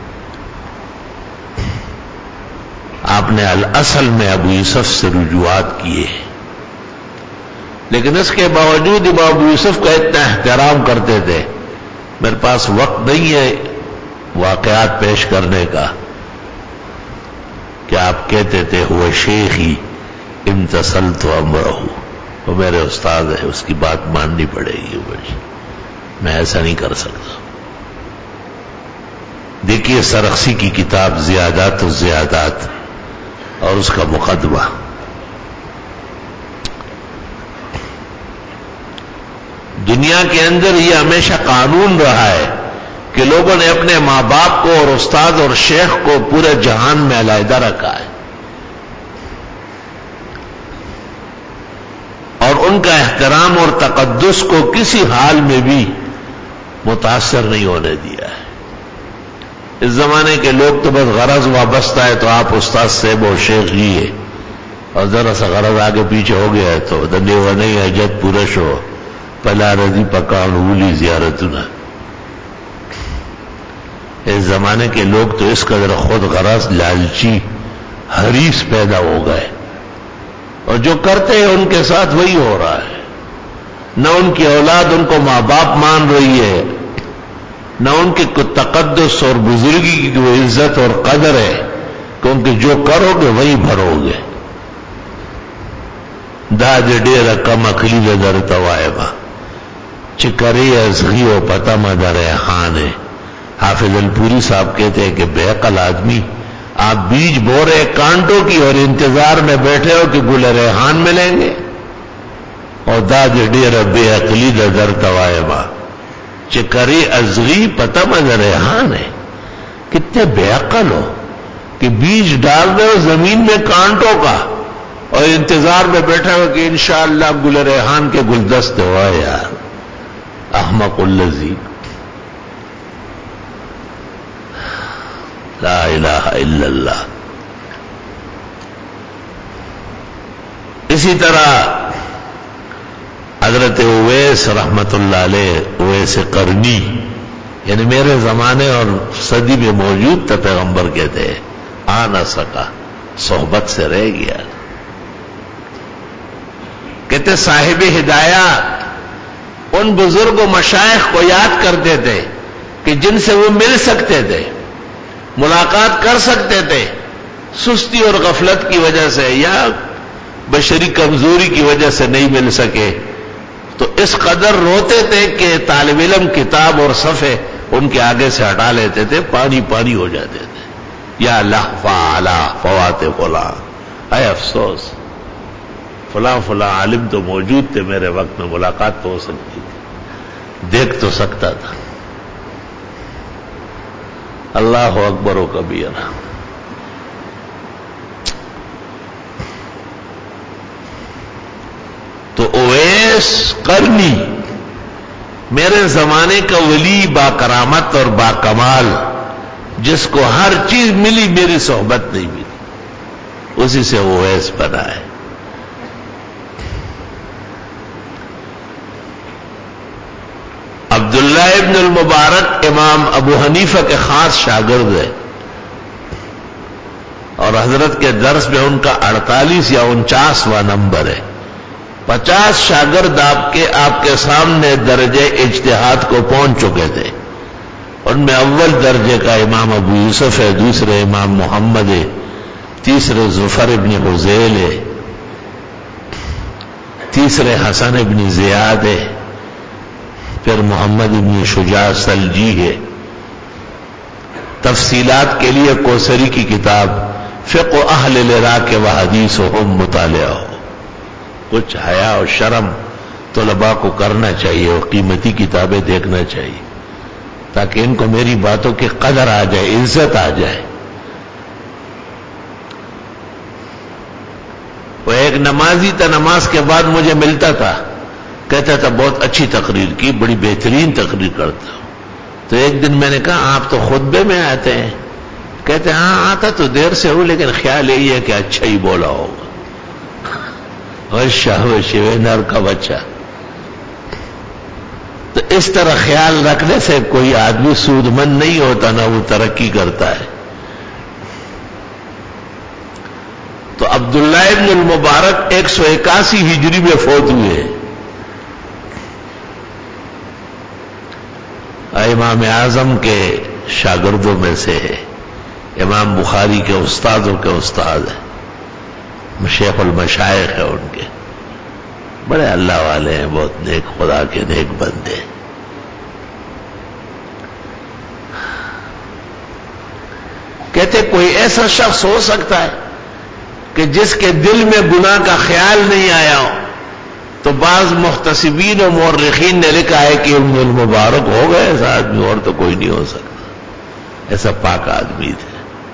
آپ نے الاصل میں ابو یوسف سے رجوعات کیے، لیکن اس کے باوجود امام ابو یوسف کا اتنا احترام کرتے تھے. میرے پاس وقت نہیں ہے واقعات پیش کرنے کا، کہ آپ کہتے تھے وہ شیخی امتثلت امرہ، وہ میرے استاد ہے، اس کی بات ماننی پڑے گی، میں ایسا نہیں کر سکتا. دیکھیے سرخسی کی کتاب زیادات و زیادات اور اس کا مقدمہ. دنیا کے اندر یہ ہمیشہ قانون رہا ہے کہ لوگوں نے اپنے ماں باپ کو اور استاد اور شیخ کو پورے جہان میں علیحدہ رکھا ہے، اور ان کا احترام اور تقدس کو کسی حال میں بھی متاثر نہیں ہونے دیا ہے. اس زمانے کے لوگ تو بس غرض وابستہ ہے تو آپ استاد صاحب اور شیخ جی ہے، اور ذرا سا غرض آگے پیچھے ہو گیا ہے تو دندے و نہیں اجت پورش ہو پلا رضی پکان اولی زیارتنا. اس زمانے کے لوگ تو اس قدر خود غرض لالچی حریص پیدا ہو گئے، اور جو کرتے ہیں ان کے ساتھ وہی ہو رہا ہے. نہ ان کی اولاد ان کو ماں باپ مان رہی ہے، نہ ان کی تقدس اور بزرگی کی وہ عزت اور قدر ہے، کیونکہ جو کرو گے وہی بھرو گے. داج ڈیر کم اخلی در توائبہ چکری ازغی و پتہ مدر خان ہے. حافظ الپوری صاحب کہتے ہیں کہ بے عقل آدمی، آپ بیج بو رہے کانٹوں کی اور انتظار میں بیٹھے ہو کہ گل ریحان ملیں گے، اور داج ڈیر بے عقلی در توائبہ چکری ازغی پتہ مدر ریحان ہے. کتنے بے عقل ہو کہ بیج ڈال دو زمین میں کانٹوں کا اور انتظار میں بیٹھے ہو کہ انشاءاللہ گل ریحان کے گلدستے ہوا. یار احمق الذی لا الہ الا اللہ. اسی طرح حضرت اویس رحمت اللہ علیہ، اویس قرنی، یعنی میرے زمانے اور صدی میں موجود تھا، پیغمبر کہتے ہیں آ نہ سکا، صحبت سے رہ گیا. کہتے صاحب ہدایات ان بزرگ و مشائخ کو یاد کرتے تھے کہ جن سے وہ مل سکتے تھے، ملاقات کر سکتے تھے، سستی اور غفلت کی وجہ سے یا بشری کمزوری کی وجہ سے نہیں مل سکے، تو اس قدر روتے تھے کہ طالب علم کتاب اور صفحے ان کے آگے سے ہٹا لیتے تھے، پانی پانی ہو جاتے تھے. یا لحفا علی فوات فلاں، اے افسوس فلاں فلاں عالم تو موجود تھے میرے وقت میں، ملاقات تو ہو سکتی تھی، دیکھ تو سکتا تھا. اللہ اکبر و کبیرہ. تو اویس قرنی میرے زمانے کا ولی با کرامت اور با کمال، جس کو ہر چیز ملی میری صحبت نہیں ملی، اسی سے اویس بنا ہے. ابن المبارک امام ابو حنیفہ کے خاص شاگرد ہے، اور حضرت کے درس میں ان کا 48 یا 49واں نمبر ہے۔ 50 شاگرد آپ کے سامنے درجے اجتہاد کو پہنچ چکے تھے۔ ان میں اول درجے کا امام ابو یوسف ہے، دوسرے امام محمد ہے، تیسرے ظفر ابن حذیل ہے، تیسرے حسن ابن زیاد ہے، پھر محمد ابن شجاع سلجی ہے۔ تفصیلات کے لیے کوثری کی کتاب فقہ اہل العراق و حدیثہم مطالعہ ہو۔ کچھ حیا اور شرم طلباء کو کرنا چاہیے اور قیمتی کتابیں دیکھنا چاہیے، تاکہ ان کو میری باتوں کی قدر آ جائے، عزت آ جائے۔ وہ ایک نمازی تھا، نماز کے بعد مجھے ملتا تھا، کہتا تھا بہت اچھی تقریر کی، بڑی بہترین تقریر کرتا ہوں۔ تو ایک دن میں نے کہا آپ تو خطبے میں آتے ہیں؟ کہتے ہیں ہاں آتا تو دیر سے ہوں، لیکن خیال یہی ہے کہ اچھا ہی بولا ہوگا۔ اور شاہ شیوینر کا بچہ، تو اس طرح خیال رکھنے سے کوئی آدمی سود مند نہیں ہوتا، نہ وہ ترقی کرتا ہے۔ تو عبداللہ ابن المبارک 181 ہجری میں فوت ہوئے۔ امام اعظم کے شاگردوں میں سے ہے، امام بخاری کے استادوں کے استاد ہیں، شیخ المشائخ ہیں ان کے، بڑے اللہ والے ہیں، بہت نیک، خدا کے نیک بندے۔ کہتے کوئی ایسا شخص ہو سکتا ہے کہ جس کے دل میں گناہ کا خیال نہیں آیا ہو؟ تو بعض محتسبین و مورخین نے لکھا ہے کہ ابن المبارک ہو گئے ایسا آدمی، اور تو کوئی نہیں ہو سکتا، ایسا پاک آدمی تھے۔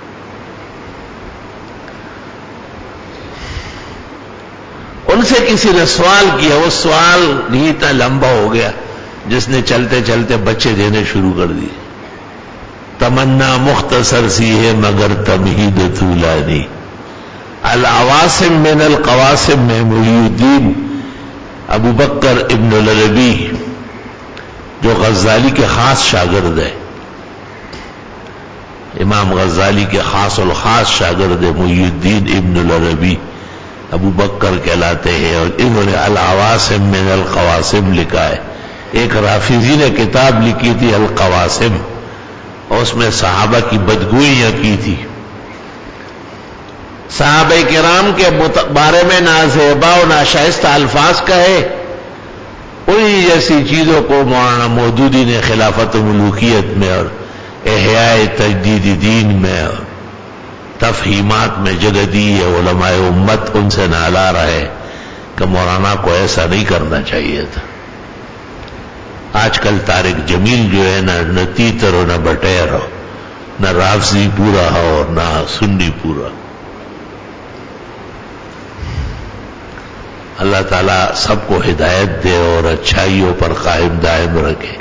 ان سے کسی نے سوال کیا، وہ سوال نہیں اتنا لمبا ہو گیا، جس نے چلتے چلتے بچے دینے شروع کر دیے۔ تمنا مختصر سی ہے مگر تمہید طولانی، العواصم من القواسم میں محی الدین ابو بکر ابن العربی، جو غزالی کے خاص شاگرد ہے، امام غزالی کے خاص الخاص شاگرد ہے، محی الدین ابن العربی ابو بکر کہلاتے ہیں، اور انہوں نے العواصم من القواسم لکھا ہے۔ ایک رافضی نے کتاب لکھی تھی القواسم، اور اس میں صحابہ کی بدگوئیاں کی تھی، صحابہ کرام کے بارے میں نازیبا و ناشائستہ الفاظ کہے۔ انہی جیسی چیزوں کو مولانا مودودی نے خلافت و ملوکیت میں اور احیاء تجدید دین میں اور تفہیمات میں جگہ دی ہے۔ علماء امت ان سے نالا رہے کہ مولانا کو ایسا نہیں کرنا چاہیے تھا۔ آج کل طارق جمیل جو ہے نہ تیتر ہو، نہ بٹیر ہو، نہ رافضی پورا ہو اور نہ سنی پورا۔ اللہ تعالیٰ سب کو ہدایت دے اور اچھائیوں پر قائم دائم رکھے۔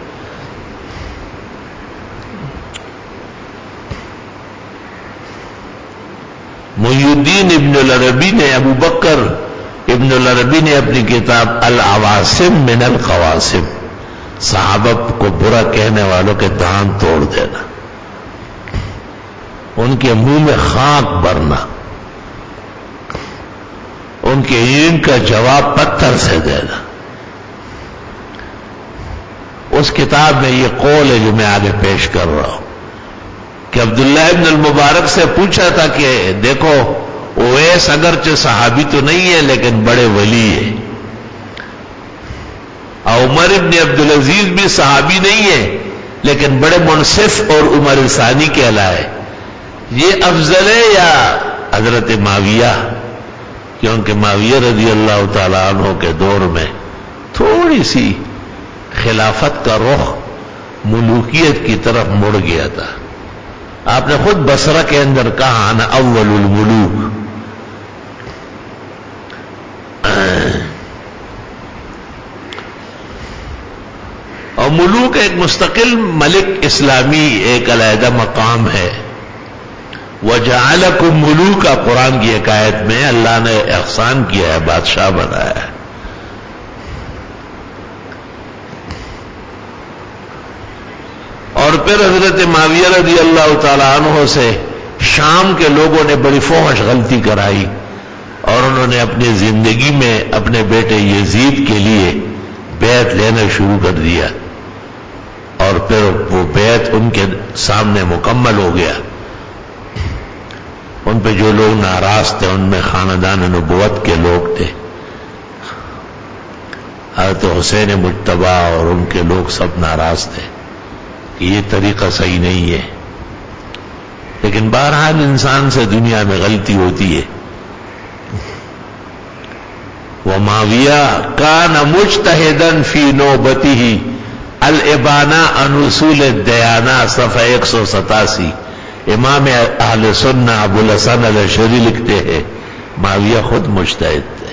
محی الدین ابن العربی نے، ابو بکر ابن العربی نے اپنی کتاب العواصم من القواسم، صحابہ کو برا کہنے والوں کے دان توڑ دینا، ان کے منہ میں خاک بھرنا، ان کے علم کا جواب پتھر سے دینا۔ اس کتاب میں یہ قول ہے جو میں آگے پیش کر رہا ہوں کہ عبداللہ ابن المبارک سے پوچھا تھا کہ دیکھو اویس اگرچہ صحابی تو نہیں ہے لیکن بڑے ولی ہے، عمر ابن عبدالعزیز بھی صحابی نہیں ہے لیکن بڑے منصف اور عمر ثانی کہلائے، یہ افضل ہے یا حضرت معاویہ؟ کیونکہ معاویہ رضی اللہ تعالیٰ عنہ کے دور میں تھوڑی سی خلافت کا رخ ملوکیت کی طرف مڑ گیا تھا۔ آپ نے خود بصرہ کے اندر کہا انا اول الملوک، اور ملوک ایک مستقل ملک اسلامی ایک علیحدہ مقام ہے۔ وَجَعَلَكُمْ مُلُوكَ، قرآن کی ایک آیت میں اللہ نے احسان کیا ہے، بادشاہ بنایا ہے۔ اور پھر حضرت معاویہ رضی اللہ تعالی عنہ سے شام کے لوگوں نے بڑی فحش غلطی کرائی اور انہوں نے اپنی زندگی میں اپنے بیٹے یزید کے لیے بیعت لینا شروع کر دیا، اور پھر وہ بیعت ان کے سامنے مکمل ہو گیا۔ ان پہ جو لوگ ناراض تھے ان میں خاندان نبوت کے لوگ تھے، حضرت حسین مجتبی اور ان کے لوگ سب ناراض تھے کہ یہ طریقہ صحیح نہیں ہے، لیکن بہرحال انسان سے دنیا میں غلطی ہوتی ہے۔ ومعاویہ کان مجتہدا فی نوبتہ الابانہ عن اصول الدیانہ صفحہ 187۔ امام اہل سنہ ابو الحسن الاشعری لکھتے ہیں معاویہ خود مجتہد تھے،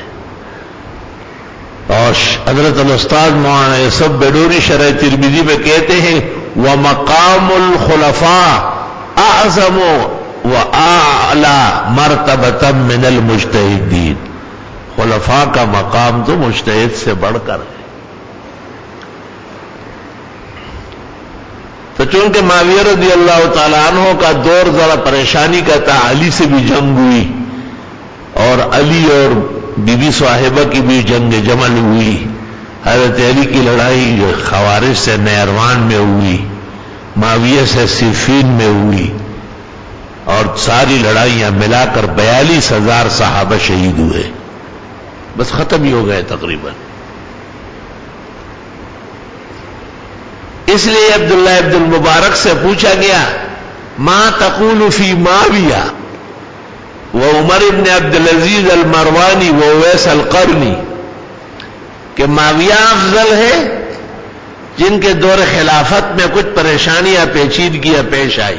اور حضرت الاستاذ مولانا یوسف بیڈوری شرح ترمذی میں کہتے ہیں ومقام الخلفاء اعظم واعلی مرتبۃ من المجتہدین، خلفاء کا مقام تو مجتہد سے بڑھ کر ہے۔ تو چونکہ معاویہ رضی اللہ تعالیٰ عنہ کا دور ذرا پریشانی کا تھا، علی سے بھی جنگ ہوئی اور علی اور بی بی صاحبہ کی بھی جنگ جمل ہوئی، حضرت علی کی لڑائی خوارج سے نیروان میں ہوئی، معاویہ سے صفین میں ہوئی، اور ساری لڑائیاں ملا کر 42,000 صحابہ شہید ہوئے، بس ختم ہی ہو گئے تقریباً۔ اس لیے عبداللہ ابن المبارک سے پوچھا گیا ما تقول فی معاویہ وعمر ابن عبدالعزیز المروانی واویس القرنی، کہ معاویہ افضل ہے جن کے دور خلافت میں کچھ پریشانیاں پیچیدگیاں پیش آئی،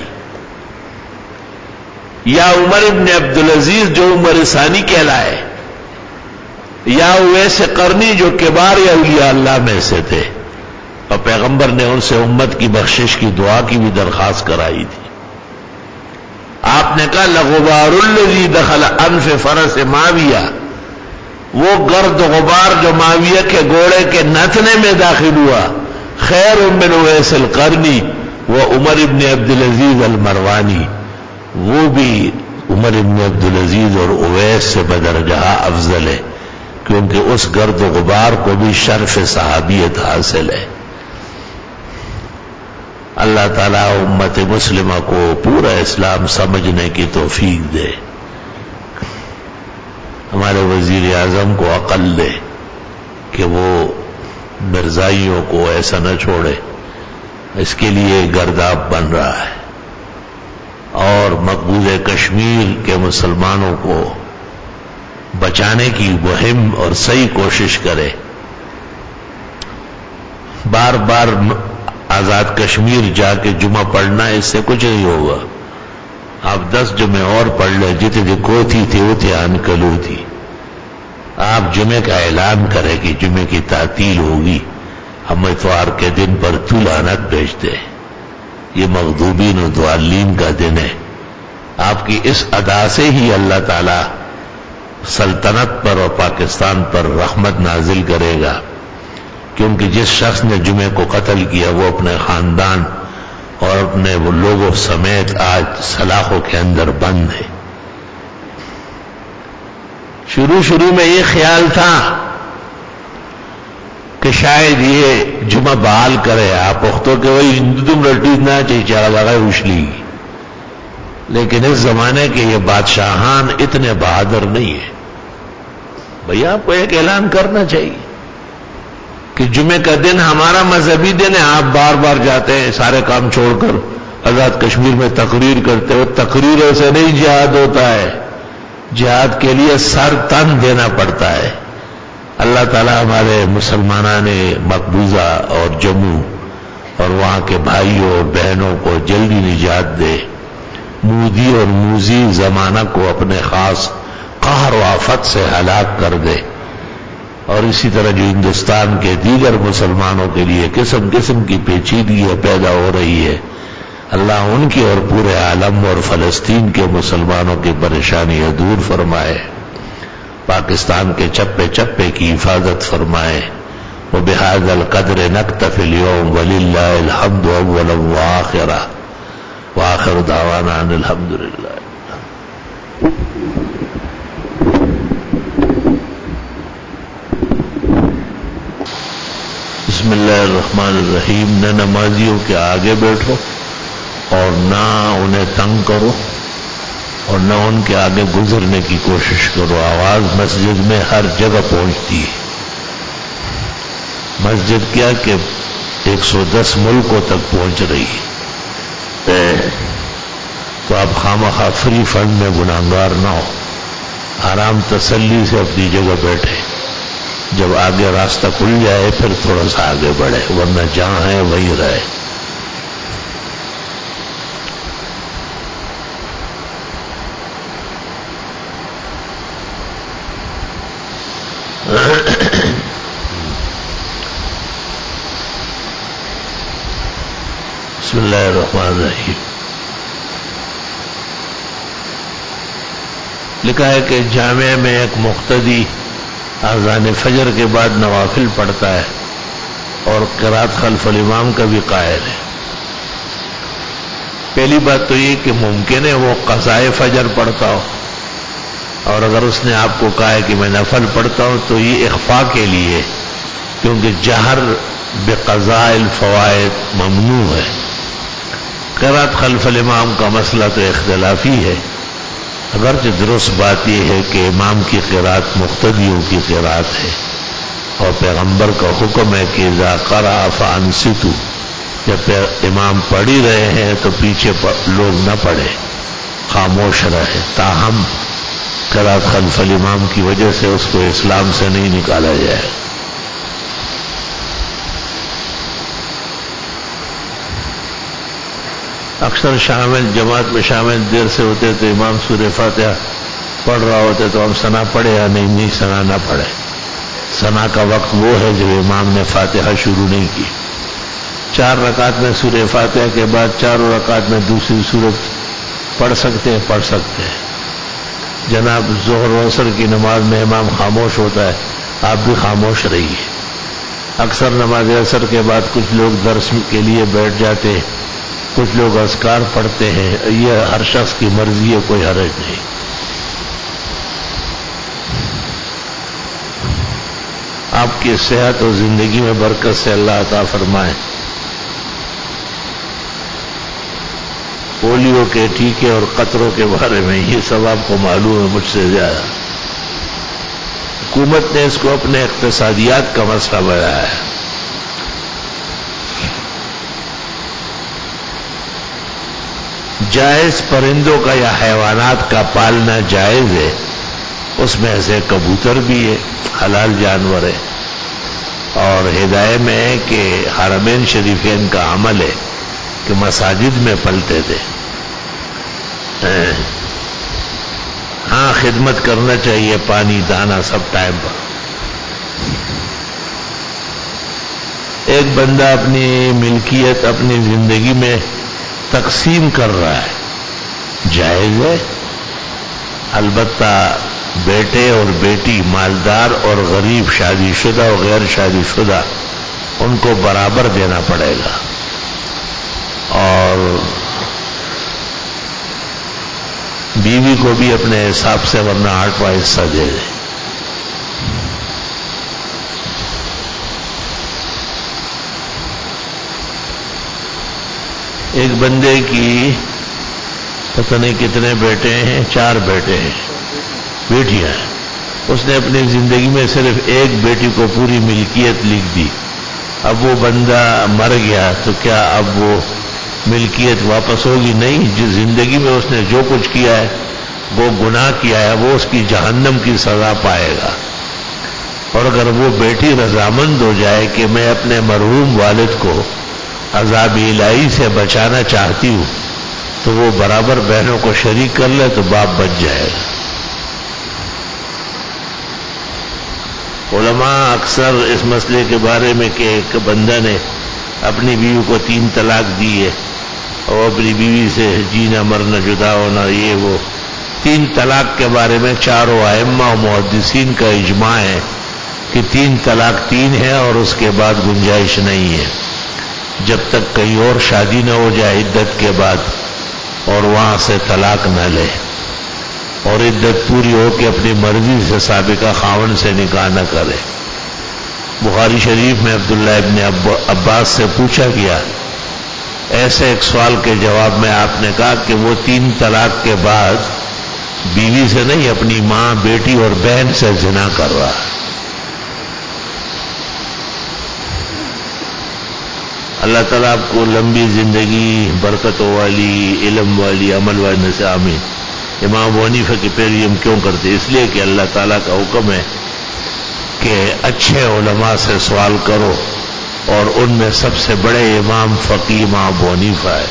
یا عمر ابن عبدالعزیز جو عمر ثانی کہلائے، یا اویس قرنی جو کبار اولیاء اللہ میں سے تھے، اور پیغمبر نے ان سے امت کی بخشش کی دعا کی بھی درخواست کرائی تھی۔ آپ نے کہا لغبار الذی دخل انف فرس معاویہ، وہ گرد غبار جو معاویہ کے گھوڑے کے نتنے میں داخل ہوا، خیر من اویس القرنی و عمر ابن عبدالعزیز المروانی، وہ بھی عمر ابن عبدالعزیز اور اویس سے بدرجہ افضل ہے، کیونکہ اس گرد غبار کو بھی شرف صحابیت حاصل ہے۔ اللہ تعالیٰ امت مسلمہ کو پورا اسلام سمجھنے کی توفیق دے، ہمارے وزیر اعظم کو عقل دے کہ وہ مرزائیوں کو ایسا نہ چھوڑے، اس کے لیے گرداب بن رہا ہے، اور مقبوض کشمیر کے مسلمانوں کو بچانے کی مہم اور صحیح کوشش کرے۔ بار بار آزاد کشمیر جا کے جمعہ پڑھنا اس سے کچھ نہیں ہوگا، آپ 10 جمعے اور پڑھ لیں، جتنی کوتھی تھی وہ آن کلو تھی۔ آپ جمعے کا اعلان کریں کہ جمعے کی تعطیل ہوگی، ہم اتوار کے دن پر تو لعنت بھیجتے ہیں، یہ مغضوبین و ضالین کا دن ہے۔ آپ کی اس ادا سے ہی اللہ تعالی سلطنت پر اور پاکستان پر رحمت نازل کرے گا، کیونکہ جس شخص نے جمعے کو قتل کیا وہ اپنے خاندان اور اپنے وہ لوگوں سمیت آج سلاخوں کے اندر بند ہے۔ شروع میں یہ خیال تھا کہ شاید یہ جمعہ بحال کرے، آپ پختوں کے وہی ہندو رٹی نہ چاہیے چارہ لگائے اچھلی، لیکن اس زمانے کے یہ بادشاہان اتنے بہادر نہیں ہیں۔ بھئی آپ کو ایک اعلان کرنا چاہیے کہ جمعے کا دن ہمارا مذہبی دن ہے، آپ بار بار جاتے ہیں سارے کام چھوڑ کر آزاد کشمیر میں تقریر کرتے ہو، تقریر سے نہیں جہاد ہوتا ہے، جہاد کے لیے سر تن دینا پڑتا ہے۔ اللہ تعالی ہمارے مسلمانان مقبوضہ اور جموں اور وہاں کے بھائیوں اور بہنوں کو جلدی نجات دے، مودی اور موزی زمانہ کو اپنے خاص قہر و آفت سے ہلاک کر دے، اور اسی طرح جو ہندوستان کے دیگر مسلمانوں کے لیے قسم قسم کی پیچیدگیاں پیدا ہو رہی ہے، اللہ ان کی اور پورے عالم اور فلسطین کے مسلمانوں کی پریشانیاں دور فرمائے، پاکستان کے چپے چپے کی حفاظت فرمائے، وبهذا القدر نكتفي اليوم ولله الحمد اولا واخرا واخر دعوانا ان الحمد لله. بسم اللہ الرحمن الرحیم. نہ نمازیوں کے آگے بیٹھو اور نہ انہیں تنگ کرو اور نہ ان کے آگے گزرنے کی کوشش کرو. آواز مسجد میں ہر جگہ پہنچتی ہے. مسجد کیا کہ 110 ملکوں تک پہنچ رہی ہے. تو آپ خامخواہ فری فنڈ میں گناہگار نہ ہو. آرام تسلی سے اپنی جگہ بیٹھے. جب آگے راستہ کھل جائے پھر تھوڑا سا آگے بڑھے، ورنہ جہاں ہے وہیں رہے. بسم اللہ الرحمن الرحیم. لکھا ہے کہ جامعہ میں ایک مقتدی اذان فجر کے بعد نوافل پڑھتا ہے اور قرات خلف الامام کا بھی قائل ہے. پہلی بات تو یہ کہ ممکن ہے وہ قضائے فجر پڑھتا ہو، اور اگر اس نے آپ کو کہا ہے کہ میں نفل پڑھتا ہوں تو یہ اخفاء کے لیے، کیونکہ جہر بقضاء الفوائد ممنوع ہے. قرات خلف الامام کا مسئلہ تو اختلافی ہے، اگرچہ درست بات یہ ہے کہ امام کی قرات مقتدیوں کی قرات ہے، اور پیغمبر کا حکم ہے کہ اذا قرأ فانصتوا، جب امام پڑھ ہی رہے ہیں تو پیچھے لوگ نہ پڑھیں، خاموش رہے. تاہم قرات خلف الامام کی وجہ سے اس کو اسلام سے نہیں نکالا جائے. اکثر شامل جماعت میں شامل دیر سے ہوتے تو امام سورہ فاتحہ پڑھ رہا ہوتے تو ہم ثنا پڑھے یا نہیں ثنا نہ پڑھے. ثنا کا وقت وہ ہے جب امام نے فاتحہ شروع نہیں کی. 4 رکعت میں سورہ فاتحہ کے بعد 4 رکعت میں دوسری سورت پڑھ سکتے ہیں. جناب ظہر و عصر کی نماز میں امام خاموش ہوتا ہے، آپ بھی خاموش رہیے. اکثر نماز عصر کے بعد کچھ لوگ درس کے لیے بیٹھ جاتے ہیں، کچھ لوگ اذکار پڑھتے ہیں. یہ ہر شخص کی مرضی ہے، کوئی حرج نہیں. آپ کی صحت اور زندگی میں برکت سے اللہ عطا فرمائے. پولیو کے ٹیکے اور قطروں کے بارے میں یہ سب آپ کو معلوم ہے مجھ سے زیادہ. حکومت نے اس کو اپنے اقتصادیات کا مسئلہ بنایا ہے. جائز پرندوں کا یا حیوانات کا پالنا جائز ہے، اس میں سے کبوتر بھی ہے، حلال جانور ہے. اور ہدایت میں ہے کہ حرمین شریفین کا عمل ہے کہ مساجد میں پلتے تھے. ہاں خدمت کرنا چاہیے، پانی دانا سب ٹائم پر. ایک بندہ اپنی ملکیت اپنی زندگی میں تقسیم کر رہا ہے، جائز ہے. البتہ بیٹے اور بیٹی، مالدار اور غریب، شادی شدہ اور غیر شادی شدہ، ان کو برابر دینا پڑے گا. اور بیوی کو بھی اپنے حساب سے، ورنہ 8واں حصہ دے دے. ایک بندے کی پتہ نہیں کتنے بیٹے ہیں، 4 بیٹے ہیں، بیٹیاں ہیں. اس نے اپنی زندگی میں صرف ایک بیٹی کو پوری ملکیت لکھ دی. اب وہ بندہ مر گیا تو کیا اب وہ ملکیت واپس ہوگی؟ نہیں. جو زندگی میں اس نے جو کچھ کیا ہے، وہ گناہ کیا ہے، وہ اس کی جہنم کی سزا پائے گا. اور اگر وہ بیٹی رضامند ہو جائے کہ میں اپنے مرحوم والد کو عذاب الہی سے بچانا چاہتی ہوں، تو وہ برابر بہنوں کو شریک کر لے تو باپ بچ جائے گا. علماء اکثر اس مسئلے کے بارے میں کہ ایک بندہ نے اپنی بیوی کو 3 طلاق دی ہے اور اپنی بیوی سے جینا مرنا جدا ہونا، یہ وہ 3 طلاق کے بارے میں 4 ائمہ و محدثین کا اجماع ہے کہ 3 طلاق 3 ہے اور اس کے بعد گنجائش نہیں ہے جب تک کہیں اور شادی نہ ہو جائے عدت کے بعد اور وہاں سے طلاق نہ لے اور عدت پوری ہو کے اپنی مرضی سے سابقہ خاوند سے نکاح نہ کرے. بخاری شریف میں عبداللہ ابن عباس سے پوچھا گیا ایسے ایک سوال کے جواب میں آپ نے کہا کہ وہ 3 طلاق کے بعد بیوی سے نہیں اپنی ماں بیٹی اور بہن سے زنا کر رہا ہے. اللہ تعالیٰ آپ کو لمبی زندگی برکتوں والی علم والی عمل والی سے آمین. امام ابو حنیفہ کی پیروی ہم کیوں کرتے؟ اس لیے کہ اللہ تعالیٰ کا حکم ہے کہ اچھے علماء سے سوال کرو اور ان میں سب سے بڑے امام فقیہ امام ابو حنیفہ ہے.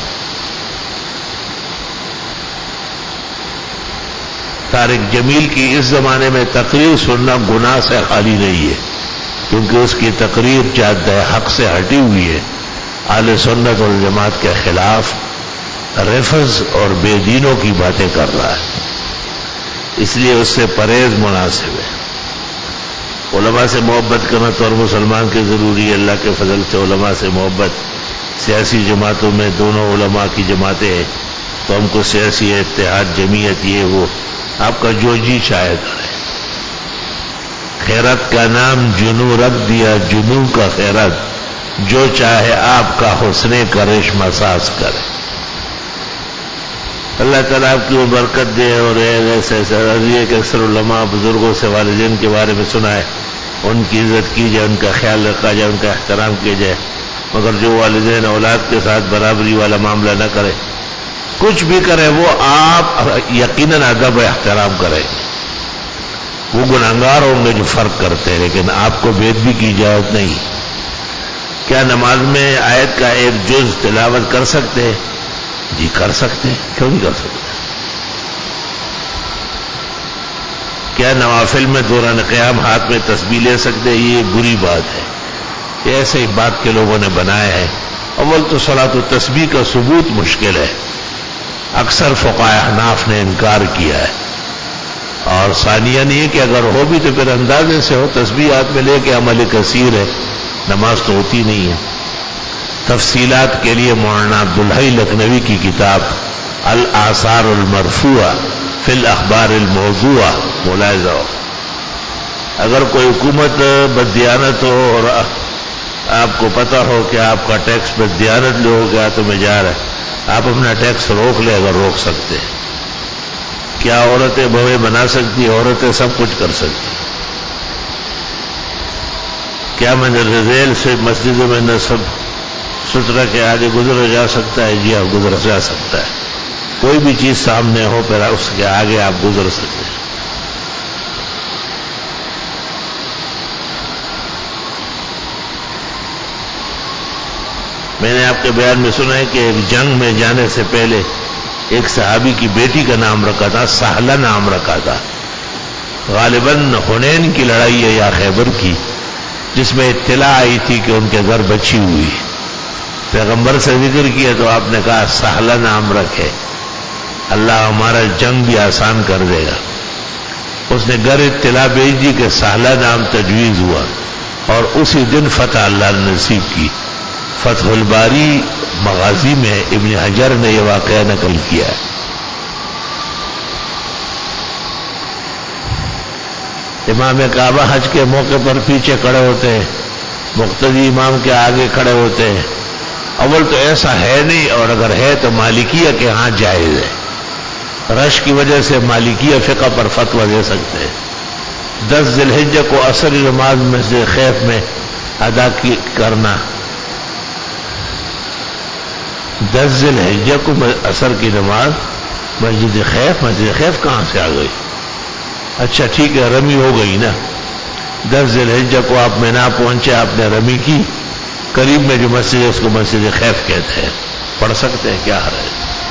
طارق جمیل کی اس زمانے میں تقریر سننا گناہ سے خالی نہیں ہے کیونکہ اس کی تقریر جادہ حق سے ہٹی ہوئی ہے، اہل سنت والجماعت کے خلاف رفض اور بے دینوں کی باتیں کر رہا ہے، اس لیے اس سے پرہیز مناسب ہے. علماء سے محبت کرنا تو ہر مسلمان کے ضروری ہے. اللہ کے فضل سے علماء سے محبت، سیاسی جماعتوں میں دونوں علماء کی جماعتیں ہیں تو ہم کو سیاسی اتحاد جمعیت یہ وہ آپ کا جو جی چاہے کرے. خیرات کا نام جنو رکھ دیا، جنو کا خیرات، جو چاہے آپ کا حسن کرشمہ ساز کرے. اللہ تعالیٰ آپ کی وہ برکت دے. اور ایسے کہ اکثر علماء بزرگوں سے والدین کے بارے میں سنا ہے ان کی عزت کی جائے، ان کا خیال رکھا جائے، ان کا احترام کیا جائے، مگر جو والدین اولاد کے ساتھ برابری والا معاملہ نہ کرے، کچھ بھی کرے وہ آپ یقیناً ادب و احترام کریں. وہ گناہگار ہوں گے جو فرق کرتے ہیں لیکن آپ کو بے ادبی کی اجازت نہیں. کیا نماز میں آیت کا ایک جز تلاوت کر سکتے ہیں؟ جی کر سکتے ہیں، کیوں نہیں کر سکتے؟ کیا نوافل میں دوران قیام ہاتھ میں تسبیح لے سکتے ہیں؟ یہ بری بات ہے، یہ ایسے ہی بات کے لوگوں نے بنایا ہے. اول تو صلاۃ و تسبیح کا ثبوت مشکل ہے، اکثر فقہاء احناف نے انکار کیا ہے. اور ثانیہ یہ کہ اگر ہو بھی تو پھر اندازے سے ہو، تسبیح ہاتھ میں لے کے عمل کثیر ہے، نماز تو ہوتی نہیں ہے. تفصیلات کے لیے مولانا عبدالحی لکھنوی کی کتاب الآثار المرفوعہ فی الاخبار الموضوعہ ملاحظہ ہو. اگر کوئی حکومت بددیانت ہو اور آپ کو پتہ ہو کہ آپ کا ٹیکس بددیانت لے ہو گیا تو میں جا رہا ہے، آپ اپنا ٹیکس روک لیں اگر روک سکتے ہیں. کیا عورتیں بویں بنا سکتی؟ عورتیں سب کچھ کر سکتی. کیا مندرجہ ذیل سے مسجدوں میں نصب سترہ کے آگے گزرا جا سکتا ہے؟ جی ہاں گزرا جا سکتا ہے. کوئی بھی چیز سامنے ہو پھر اس کے آگے آپ گزر سکتے ہیں. میں نے آپ کے بیان میں سنا ہے کہ ایک جنگ میں جانے سے پہلے ایک صحابی کی بیٹی کا نام رکھا تھا، سہلہ نام رکھا تھا. غالباً حنین کی لڑائی ہے یا خیبر کی، جس میں اطلاع آئی تھی کہ ان کے گھر بچی ہوئی. پیغمبر سے ذکر کیا تو آپ نے کہا سہلہ نام رکھے، اللہ ہمارا جنگ بھی آسان کر دے گا. اس نے گھر اطلاع بھیج دی کہ سہلہ نام تجویز ہوا اور اسی دن فتح اللہ نے نصیب کی. فتح الباری مغازی میں ابن حجر نے یہ واقعہ نقل کیا ہے. امام کعبہ حج کے موقع پر پیچھے کھڑے ہوتے ہیں، مقتدی امام کے آگے کھڑے ہوتے ہیں. اول تو ایسا ہے نہیں، اور اگر ہے تو مالکیہ کے ہاں جائز ہے. رش کی وجہ سے مالکیہ فقہ پر فتویٰ دے سکتے ہیں. 10 ذی الحجہ کو عصر نماز مسجد خیف میں ادا کرنا، 10 ذی الحجہ کو عصر کی نماز مسجد خیف کہاں سے آ گئی؟ اچھا ٹھیک ہے، رمی ہو گئی نا. 10 ذی الحجہ کو آپ مینا پہنچے، آپ نے رمی کی، قریب میں جو مسجد ہے اس کو مسجد خیف کہتے ہیں، پڑھ سکتے ہیں، کیا حرج.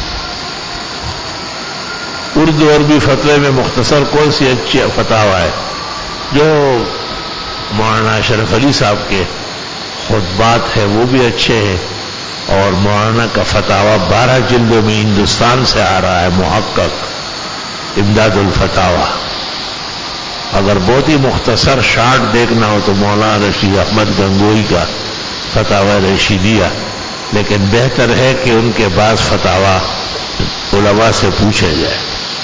اردو عربی فتوے میں مختصر کون سی اچھی فتاوی ہے؟ جو مولانا اشرف علی صاحب کے خطبات ہیں وہ بھی اچھے ہیں، اور مولانا کا فتاوی 12 جلدوں میں ہندوستان سے آ رہا ہے، محقق امداد الفتاوی. اگر بہت ہی مختصر شارٹ دیکھنا ہو تو مولانا رشید احمد گنگوئی کا فتاوی رشیدیہ، لیکن بہتر ہے کہ ان کے بعض فتاوی علماء سے پوچھے جائے.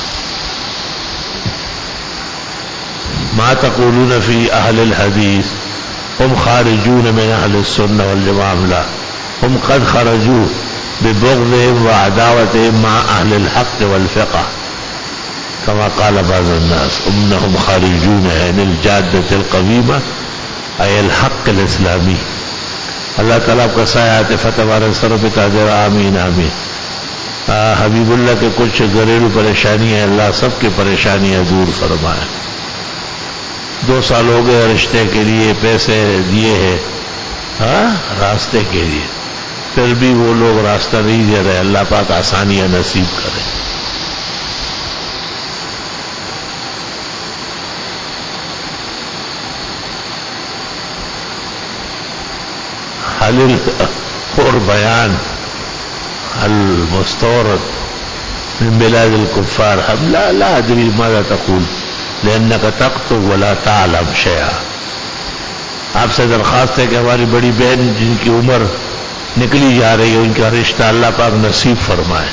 ما تقولون فی اہل الحدیث ہم خارجون من اہل السنہ والجماعہ لا ہم قد خرجوا ببغضهم وعداوتهم مع اہل الحق والفقہ كما قال بعض الناس انهم خارجون عن الجادة القویمہ ای الحق الاسلامی. اللہ تعالیٰ کا سایہ فتح ہمارے سروں پہ تاجر. آمین آمین. حبیب اللہ کے کچھ گھریلو پریشانیاں اللہ سب کی پریشانیاں دور فرمائے. 2 سال ہو گئے رشتے کے لیے پیسے دیے ہیں راستے کے لیے، پھر بھی وہ لوگ راستہ نہیں دے رہے. اللہ پاک آسانیاں نصیب کرے. اور بیان المستورد من بلاد الكفار ہم لا ادری ماذا تقول لأنك تكتب ولا تعلم شيئا. آپ سے درخواست ہے کہ ہماری بڑی بہن جن کی عمر نکلی جا رہی ہے ان کا رشتہ اللہ پاک نصیب فرمائے.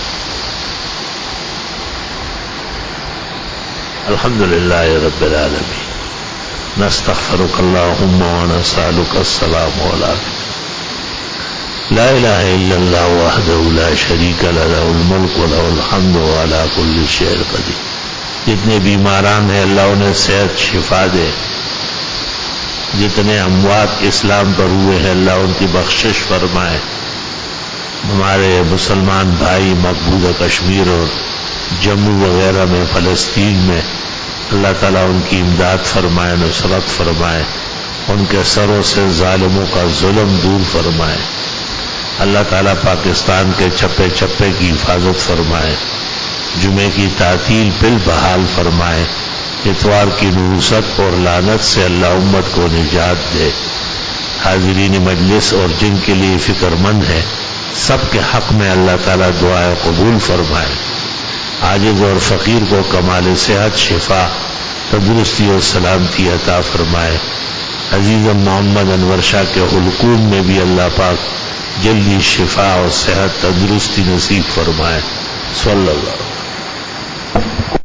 الحمدللہ رب العالمین. نستغفرک اللہم ونسألک السلام علیکم. لا الہ الا اللہ وحدہ لا شریک لہ لہ الملک ولہ الحمد وعلی کل شیء قدیر. جتنے بیماران ہیں اللہ انہیں صحت شفا دے. جتنے اموات اسلام پر ہوئے ہیں اللہ ان کی بخشش فرمائے. ہمارے مسلمان بھائی مقبوضہ کشمیر اور جموں وغیرہ میں فلسطین میں اللہ تعالیٰ ان کی امداد فرمائے، نصرت فرمائے، ان کے سروں سے ظالموں کا ظلم دور فرمائے. اللہ تعالیٰ پاکستان کے چپے چپے کی حفاظت فرمائے. جمعے کی تعطیل بالبحال فرمائے. اتوار کی نحوست اور لعنت سے اللہ امت کو نجات دے. حاضرین مجلس اور جن کے لیے فکر مند ہے سب کے حق میں اللہ تعالیٰ دعائیں قبول فرمائے. عاجز اور فقیر کو کمال صحت، شفا، تندرستی اور سلامتی عطا فرمائے. عزیز محمد انور شاہ کے حلقوم میں بھی اللہ پاک جلدی شفا اور صحت تندرستی نصیب فرمائے. صلی اللہ علیہ وسلم.